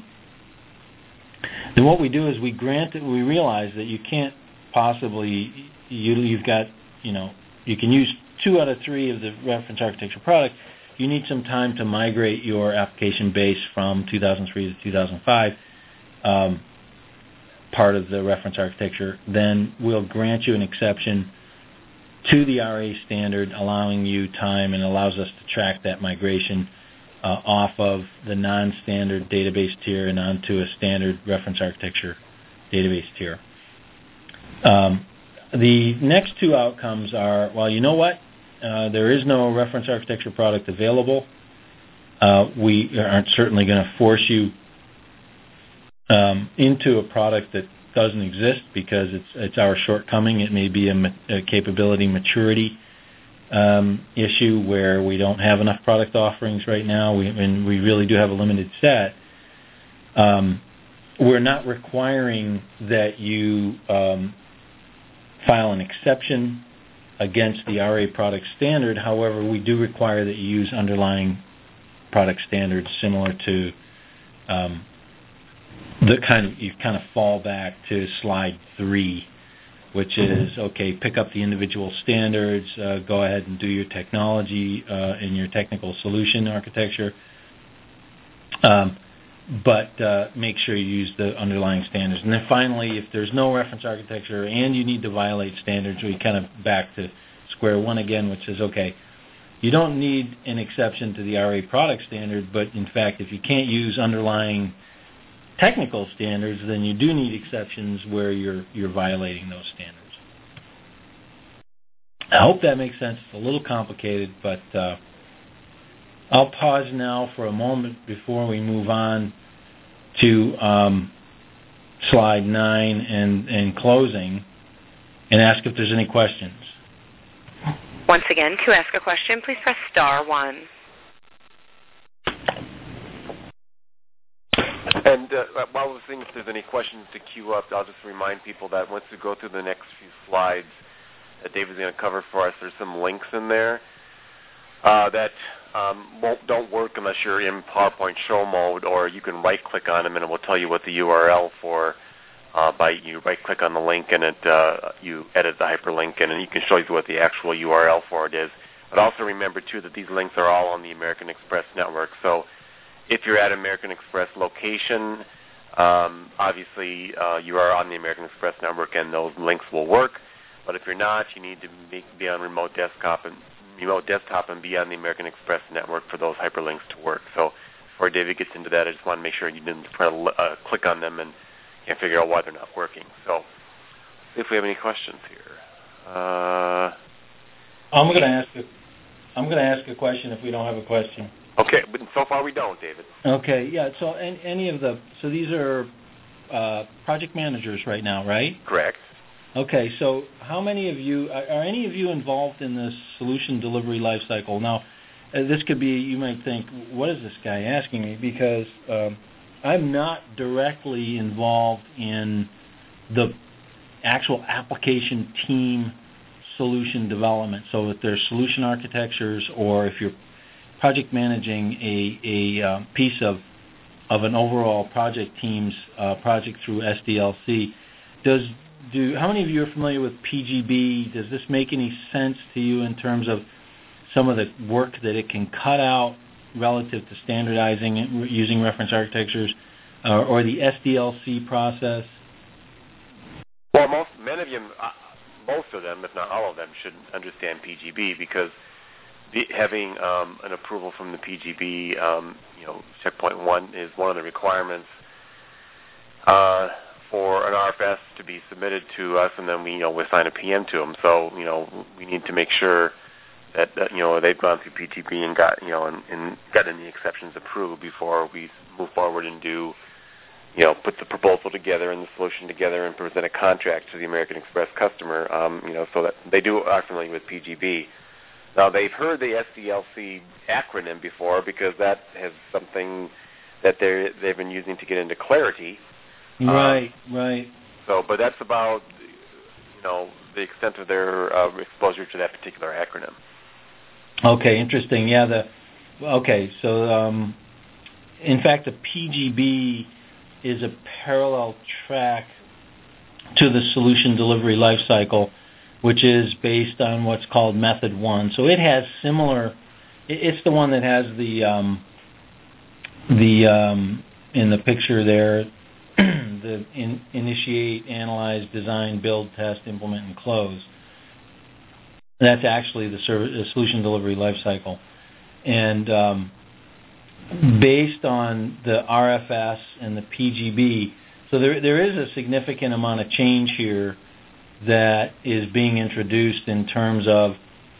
Then what we do is we grant it, we realize that you can't possibly, you, you've got, you know, you can use two out of three of the reference architecture product. You need some time to migrate your application base from two thousand three to two thousand five, um, part of the reference architecture. Then we'll grant you an exception to the R A standard, allowing you time and allows us to track that migration Uh, off of the non-standard database tier and onto a standard reference architecture database tier. Um, the next two outcomes are, well, you know what? Uh, there is no reference architecture product available. Uh, we aren't certainly going to force you um, into a product that doesn't exist because it's it's our shortcoming. It may be a, ma- a capability maturity Um, issue where we don't have enough product offerings right now, we, and we really do have a limited set. Um, we're not requiring that you um, file an exception against the R A product standard. However, we do require that you use underlying product standards similar to um, the kind of, you kind of fall back to slide three, which is, okay, pick up the individual standards, uh, go ahead and do your technology uh, and your technical solution architecture, um, but uh, make sure you use the underlying standards. And then finally, if there's no reference architecture and you need to violate standards, we kind of back to square one again, which is, okay, you don't need an exception to the R A product standard, but in fact, if you can't use underlying technical standards, then you do need exceptions where you're you're violating those standards. I hope that makes sense. It's a little complicated, but uh, I'll pause now for a moment before we move on to um, slide nine and, and closing, and ask if there's any questions. Once again, to ask a question, please press star one. And uh, while we're seeing if there's any questions to queue up, I'll just remind people that once we go through the next few slides that Dave is going to cover for us, there's some links in there uh, that um, won't, don't work unless you're in PowerPoint show mode, or you can right-click on them and it will tell you what the U R L for uh, by you right-click on the link and it uh, you edit the hyperlink, and you can show you what the actual U R L for it is. But also remember, too, that these links are all on the American Express network. So if you're at American Express location, um, obviously uh, you are on the American Express network and those links will work. But if you're not, you need to be, be on remote desktop and remote desktop and be on the American Express network for those hyperlinks to work. So before David gets into that, I just want to make sure you didn't try to uh, click on them and can't figure out why they're not working. So see if we have any questions here. Uh, I'm going to ask a, I'm going to ask a question if we don't have a question. Okay, but so far we don't, David. Okay, yeah. So any, any of the so these are uh, project managers right now, right? Correct. Okay, so how many of you are, are any of you involved in this solution delivery lifecycle? Now, uh, this could be, you might think, what is this guy asking me? Because um, I'm not directly involved in the actual application team solution development. So if there's solution architectures, or if you're project managing a, a uh, piece of of an overall project team's uh, project through S D L C, does do how many of you are familiar with P G B? Does this make any sense to you in terms of some of the work that it can cut out relative to standardizing it using reference architectures, uh, or the S D L C process? Well, most many of you, uh, most of them, if not all of them, should understand P G B, because the, having um, an approval from the P G B, um, you know, checkpoint one is one of the requirements uh, for an R F S to be submitted to us, and then we, you know, we assign a P M to them. So, you know, we need to make sure that, that you know, they've gone through P G B and got, you know, and, and gotten the exceptions approved before we move forward and do, you know, put the proposal together and the solution together and present a contract to the American Express customer, um, you know, so that they do are familiar with P G B. Now, they've heard the S D L C acronym before, because that has something that they they've been using to get into Clarity. Right, um, right. So, but that's about, you know, the extent of their uh, exposure to that particular acronym. Okay, interesting. Yeah, the okay. So, um, in fact, the P G B is a parallel track to the solution delivery lifecycle, which is based on what's called Method One. So it has similar. It's the one that has the um, the um, in the picture there, the in, initiate, analyze, design, build, test, implement, and close. That's actually the, service, the solution delivery lifecycle, and um, based on the R F S and the P G B. So there there is a significant amount of change here that is being introduced in terms of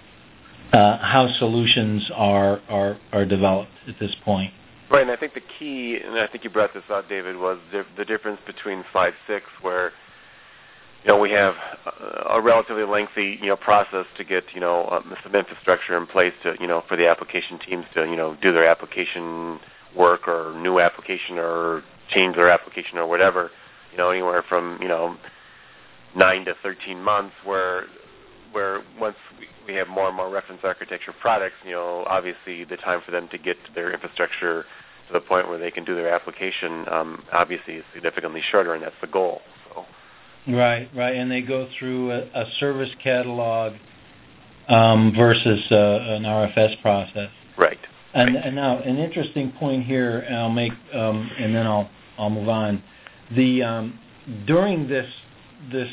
uh, how solutions are, are are developed at this point. Right, and I think the key, and I think you brought this out, David, was the, the difference between slide six, where, you know, we have a relatively lengthy, you know, process to get, you know, um, some infrastructure in place to, you know, for the application teams to, you know, do their application work or new application or change their application or whatever, you know, anywhere from, you know, nine to thirteen months, where where once we, we have more and more reference architecture products, you know, obviously the time for them to get their infrastructure to the point where they can do their application, um, obviously is significantly shorter, and that's the goal. So. Right, right, and they go through a, a service catalog um, versus uh, an R F S process. Right. And, right. and now an interesting point here, and I'll make, um, and then I'll I'll move on. The um, during this this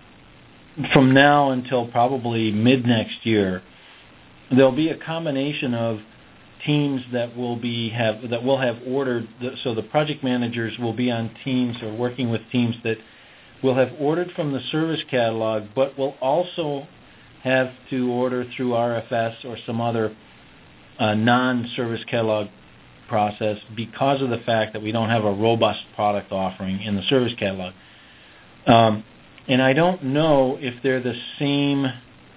from now until probably mid next year, there'll be a combination of teams that will be have that will have ordered. The, so the project managers will be on teams or working with teams that will have ordered from the service catalog, but will also have to order through R F S or some other uh, non-service catalog process, because of the fact that we don't have a robust product offering in the service catalog. Um, and I don't know if they're the same.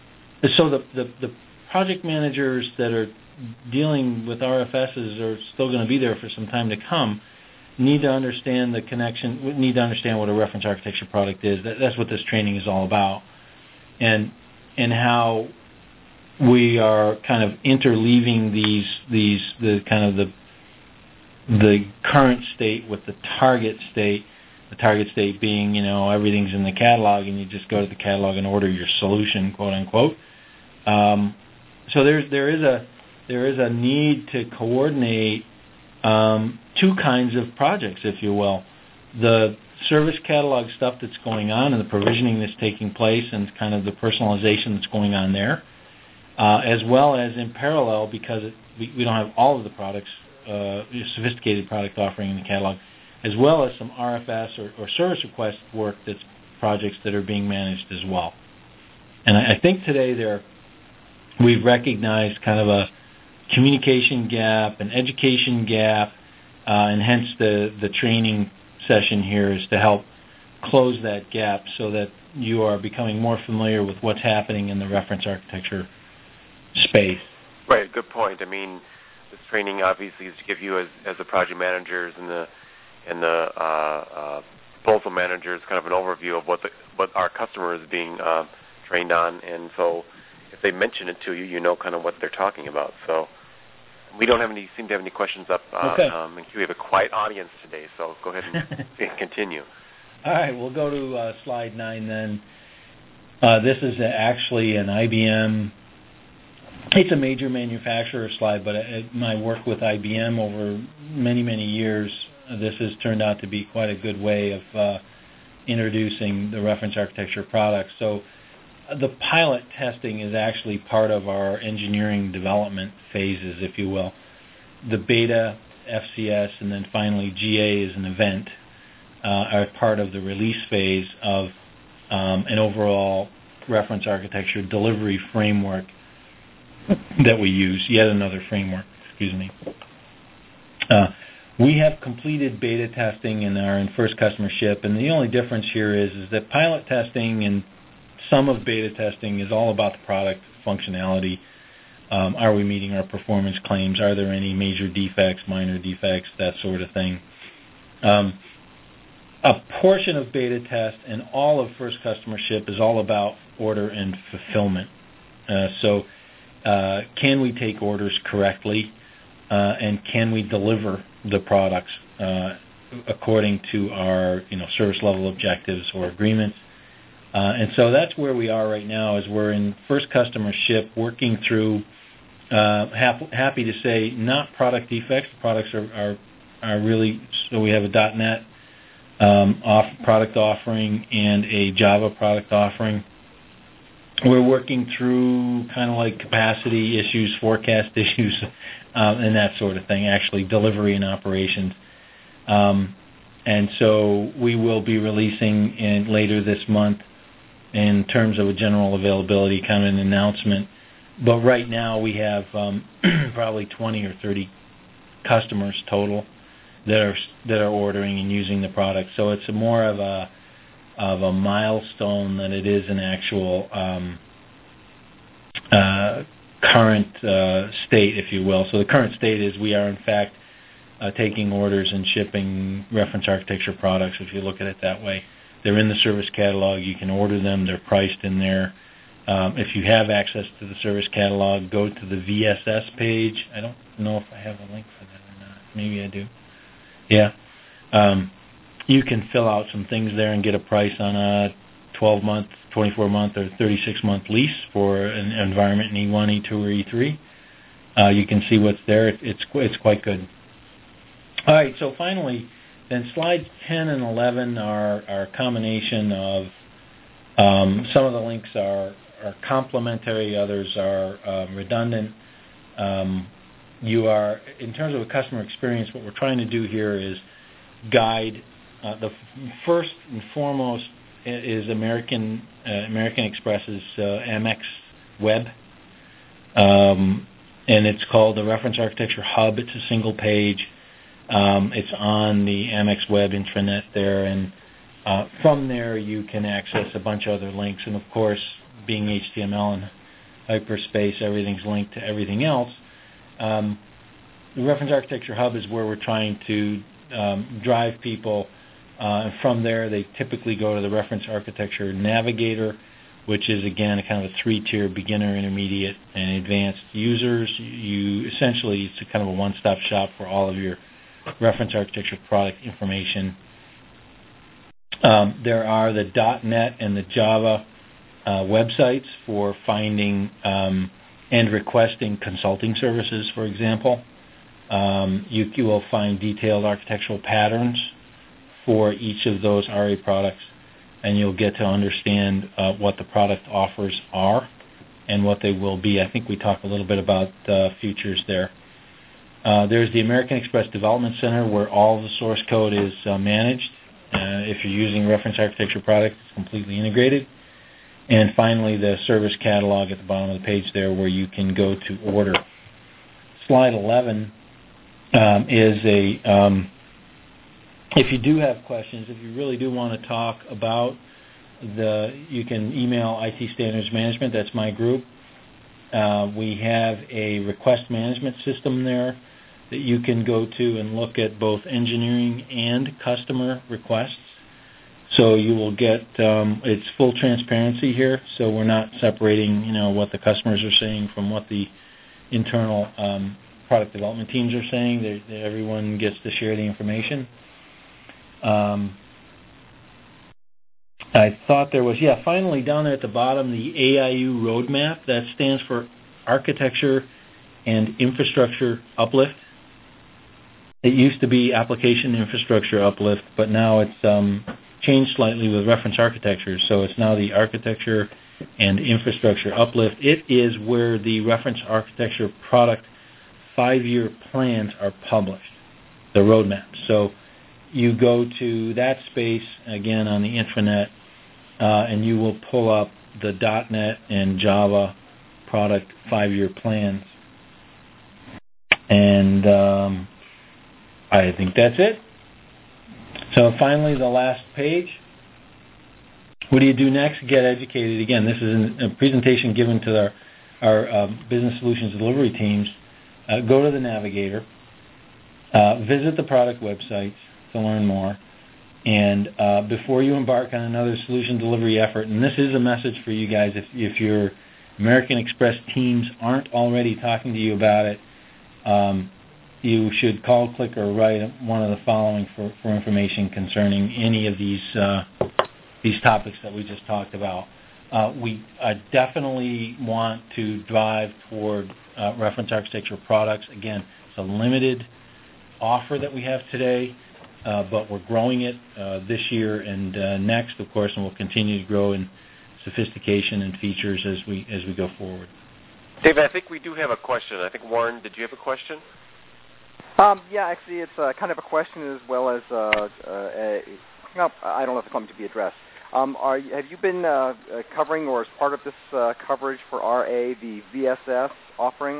So the, the, the project managers that are dealing with R F Ss are still going to be there for some time to come. Need to understand the connection. Need to understand what a reference architecture product is. That, that's what this training is all about, and and how we are kind of interleaving these these the kind of the the current state with the target state, The target state being, you know, everything's in the catalog, and you just go to the catalog and order your solution, quote unquote. Um, so there's there is a there is a need to coordinate um, two kinds of projects, if you will. The service catalog stuff that's going on and the provisioning that's taking place and kind of the personalization that's going on there, uh, as well as in parallel, because it, we, we don't have all of the products, uh, sophisticated product offering in the catalog, as well as some R F S or, or service request work that's projects that are being managed as well. And I, I think today there we've recognized kind of a communication gap, an education gap, uh, and hence the, the training session here is to help close that gap so that you are becoming more familiar with what's happening in the reference architecture space. Right, good point. I mean, this training obviously is to give you as, as the project managers and the and the uh, uh, proposal managers kind of an overview of what the, what our customer is being uh, trained on, and so if they mention it to you, you know kind of what they're talking about. So we don't have any seem to have any questions up. Uh, okay. Um, and we have a quiet audience today, so go ahead and continue. All right, we'll go to uh, slide nine then. Uh, this is actually an I B M. It's a major manufacturer slide, but it, my work with I B M over many, many years, uh, this has turned out to be quite a good way of uh, introducing the reference architecture products. So uh, the pilot testing is actually part of our engineering development phases, if you will. The beta, F C S, and then finally G A is an event, uh, are part of the release phase of um, an overall reference architecture delivery framework that we use, yet another framework, excuse me. Uh, we have completed beta testing and are in first customer ship, and the only difference here is, is that pilot testing and some of beta testing is all about the product functionality. Um, are we meeting our performance claims? Are there any major defects, minor defects, that sort of thing? Um, a portion of beta test and all of first customer ship is all about order and fulfillment. Uh, so uh, can we take orders correctly, uh, and can we deliver the products uh, according to our you know service level objectives or agreements? Uh, and so that's where we are right now, is we're in first customer ship working through, uh, hap- happy to say, not product defects. The products are, are, are really, so we have a .NET um, off product offering and a Java product offering. We're working through kind of like capacity issues, forecast issues, um, and that sort of thing, actually delivery and operations. Um, and so we will be releasing in later this month in terms of a general availability, kind of an announcement. But right now we have um, probably twenty or thirty customers total that are that are ordering and using the product. So it's a more of a of a milestone than it is an actual um, uh, current uh, state, if you will. So the current state is we are in fact uh, taking orders and shipping reference architecture products, if you look at it that way. They're in the service catalog. You can order them. They're priced in there. Um, if you have access to the service catalog, go to the V S S page. I don't know if I have a link for that or not. Maybe I do. Yeah. Um, you can fill out some things there and get a price on a twelve-month, twenty-four-month, or thirty-six-month lease for an environment in E one, E two, or E three. Uh, you can see what's there. It, it's it's quite good. All right, so finally, then slides ten and eleven are, are a combination of um, some of the links are, are complementary, others are um, redundant. Um, you are, in terms of a customer experience, what we're trying to do here is guide. Uh, the f- first and foremost is American uh, American Express's uh, Amex Web, um, and it's called the Reference Architecture Hub. It's a single page. Um, it's on the Amex Web intranet there, and uh, from there you can access a bunch of other links. And of course, being H T M L and hyperspace, everything's linked to everything else. Um, the Reference Architecture Hub is where we're trying to um, drive people. Uh, and from there, they typically go to the Reference Architecture Navigator, which is, again, a kind of a three-tier beginner, intermediate, and advanced users. You essentially, it's a kind of a one-stop shop for all of your reference architecture product information. Um, there are the .NET and the Java uh, websites for finding um, and requesting consulting services, for example. Um, you, you will find detailed architectural patterns for each of those R A products, and you'll get to understand uh, what the product offers are and what they will be. I think we talked a little bit about uh, futures there. Uh, there's the American Express Development Center, where all the source code is uh, managed. Uh, if you're using reference architecture products, it's completely integrated. And finally, the service catalog at the bottom of the page there, where you can go to order. Slide eleven um, is a, um, if you do have questions, if you really do want to talk about the, you can email I T Standards Management, that's my group. Uh, we have a request management system there that you can go to and look at both engineering and customer requests. So you will get, um, it's full transparency here, so we're not separating, you know, what the customers are saying from what the internal um, product development teams are saying. They're, they're, everyone gets to share the information. Um, I thought there was, yeah, finally down there at the bottom, the A I U roadmap. That stands for Architecture and Infrastructure Uplift. It used to be Application Infrastructure Uplift, but now it's um, changed slightly with reference architecture, so it's now the Architecture and Infrastructure Uplift. It is where the reference architecture product five-year plans are published, the roadmap. So you go to that space, again, on the intranet, uh, and you will pull up the .NET and Java product five-year plans. And um, I think that's it. So finally, the last page. What do you do next? Get educated. Again, this is a presentation given to our, our uh, business solutions delivery teams. Uh, go to the Navigator. Uh, visit the product websites to learn more. And uh, before you embark on another solution delivery effort, and this is a message for you guys, if, if your American Express teams aren't already talking to you about it, um, you should call, click, or write one of the following for, for information concerning any of these uh, these topics that we just talked about. Uh, we uh, definitely want to drive toward uh, reference architecture products. Again, it's a limited offer that we have today, uh, but we're growing it uh, this year and uh, next, of course, and we'll continue to grow in sophistication and features as we as we go forward. David, I think we do have a question. I think, Warren, did you have a question? Um, yeah, actually, it's uh, kind of a question as well as, uh, uh, a, no, I don't know if it's going to be addressed. Um, are you, have you been uh, covering, or as part of this uh, coverage for R A, the V S S offering?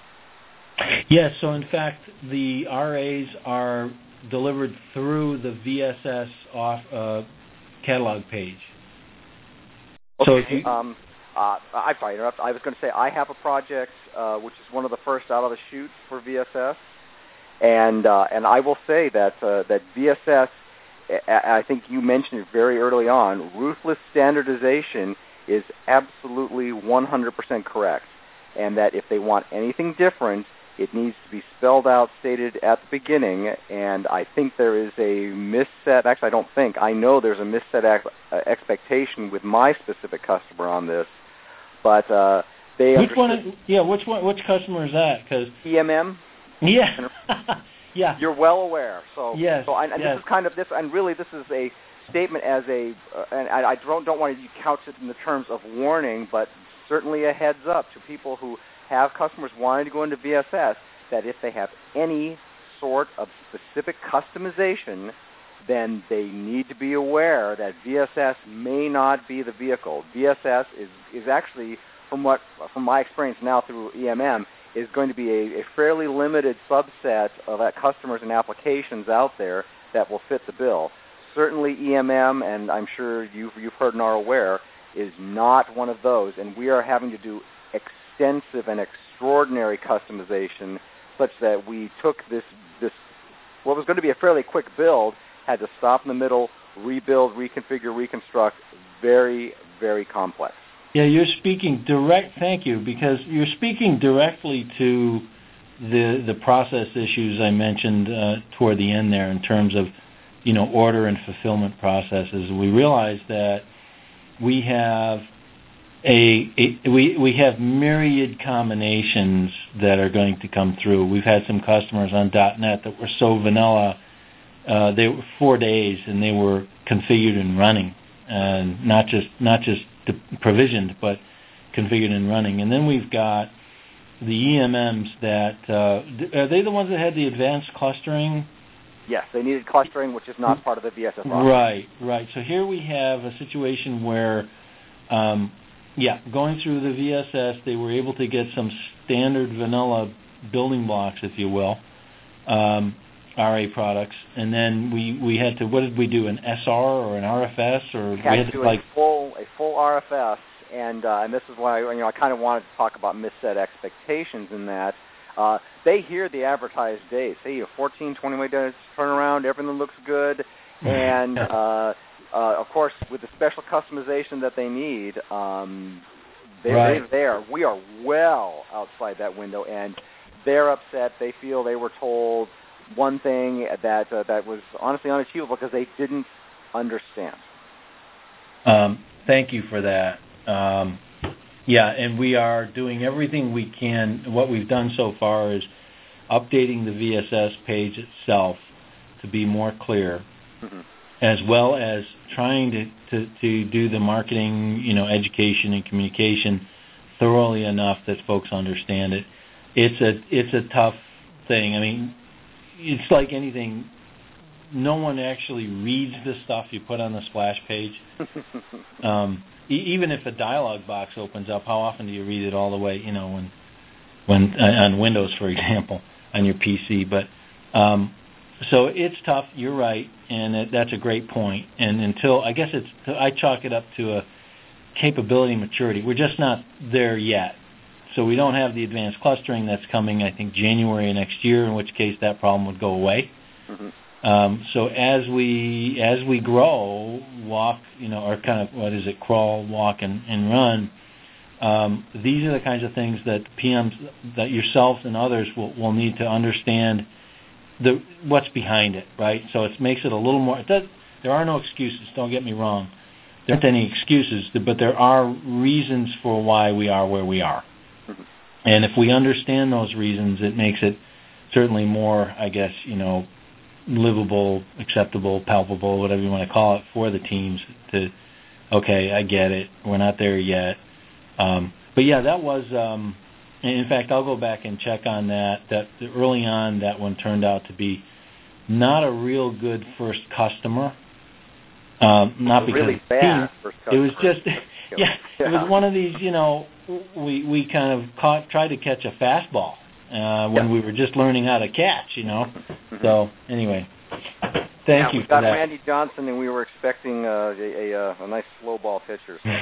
Yes, so in fact, the R As are delivered through the V S S off, uh, catalog page. Okay. So if you, um, uh, I'm sorry, interrupt. I was going to say I have a project uh, which is one of the first out of the chute for V S S. And uh, and I will say that uh, that V S S, I think you mentioned it very early on, ruthless standardization is absolutely one hundred percent correct. And that if they want anything different, it needs to be spelled out, stated at the beginning. And I think there is a misset, actually I don't think, I know there's a misset ex- expectation with my specific customer on this. But uh, they which understood. one? Yeah, which one? Which customer is that? Because E M M. Yeah, yeah. You're well aware. So, yes, so I, and yes. this is kind of this, and really this is a statement as a, uh, and I, I don't don't want to couch it in the terms of warning, but certainly a heads up to people who have customers wanting to go into V S S that if they have any sort of specific customization, then they need to be aware that V S S may not be the vehicle. V S S is is actually, from what from my experience now through E M M, is going to be a, a fairly limited subset of uh, customers and applications out there that will fit the bill. Certainly E M M, and I'm sure you've, you've heard and are aware, is not one of those, and we are having to do extensive and extraordinary customization such that we took this, this what was going to be a fairly quick build, had to stop in the middle, rebuild, reconfigure, reconstruct, very, very complex. Yeah, you're speaking direct, thank you, because you're speaking directly to the the process issues I mentioned uh, toward the end there in terms of you know, order and fulfillment processes. We realized that we have a, a we we have myriad combinations that are going to come through. We've had some customers on dot net that were so vanilla, uh, they were four days and they were configured and running, and not just not just provisioned, but configured and running. And then we've got the E M Ms that uh, are they the ones that had the advanced clustering? Yes, they needed clustering, which is not part of the V S S offering. Right, right. So here we have a situation where, um, yeah, going through the V S S, they were able to get some standard vanilla building blocks, if you will, um, R A products, and then we, we had to, what did we do, an S R or an R F S? Or we had, we had to do to, like, a full a full R F S, and uh, and this is why you know I kind of wanted to talk about misset expectations in that. Uh, they hear the advertised days. Hey, a fourteen, twenty days turnaround, everything looks good. And, uh, uh, of course, with the special customization that they need, um, they, right. they're there. We are well outside that window, and they're upset. They feel they were told one thing that uh, that was honestly unachievable because they didn't understand. Um, thank you for that. Um, Yeah, and we are doing everything we can. What we've done so far is updating the V S S page itself to be more clear, mm-hmm. as well as trying to, to, to do the marketing, you know, education and communication thoroughly enough that folks understand it. It's a it's a tough thing. I mean, it's like anything. No one actually reads the stuff you put on the splash page. um, Even if a dialog box opens up, how often do you read it all the way? You know, when, when uh, on Windows, for example, on your P C. But um, so it's tough. You're right, and it, that's a great point. And until I guess it's, I chalk it up to a capability maturity. We're just not there yet. So we don't have the advanced clustering that's coming. I think January of next year, in which case that problem would go away. Mm-hmm. Um, so as we as we grow, walk, you know, or kind of what is it, crawl, walk, and, and run. Um, these are the kinds of things that P Ms, that yourselves and others will, will need to understand the what's behind it, right? So it makes it a little more. It does, there are no excuses. Don't get me wrong. There aren't any excuses, but there are reasons for why we are where we are. And if we understand those reasons, it makes it certainly more, I guess, you know, livable, acceptable, palpable, whatever you want to call it, for the teams to, okay, I get it, we're not there yet. Um, but yeah, that was, um, in fact, I'll go back and check on that. That early on, that one turned out to be not a real good first customer. Um, not because really bad first customer. It was just, yeah, yeah, it was one of these, you know, we we kind of caught, tried to catch a fastball. Uh, when yeah. we were just learning how to catch, you know. So anyway, thank yeah, you we for got that. Randy Johnson, and we were expecting uh, a, a, a nice slow ball pitcher. So.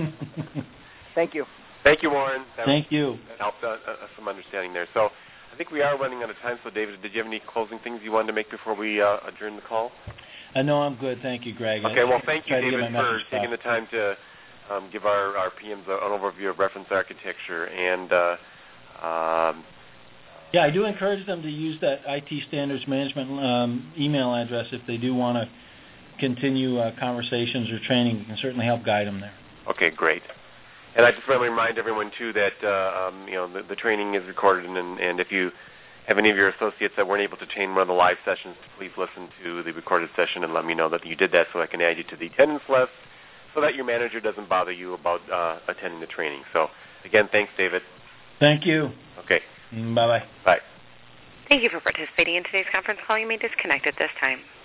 Thank you. Thank you, Warren. That thank you. That helped uh, uh, some understanding there. So I think we are running out of time. So David, did you have any closing things you wanted to make before we uh, adjourn the call? Uh, no, I'm good. Thank you, Greg. Okay. I, well, thank you, David, for taking stuff. the time to um, give our, our P Ms an overview of reference architecture and. Uh, um, Yeah, I do encourage them to use that I T Standards Management um, email address if they do want to continue uh, conversations or training. We can certainly help guide them there. Okay, great. And I just want to remind everyone, too, that uh, um, you know the, the training is recorded, and, and if you have any of your associates that weren't able to attend one of the live sessions, please listen to the recorded session and let me know that you did that so I can add you to the attendance list so that your manager doesn't bother you about uh, attending the training. So, again, thanks, David. Thank you. Okay. Bye-bye. Bye. Thank you for participating in today's conference call. You may disconnect at this time.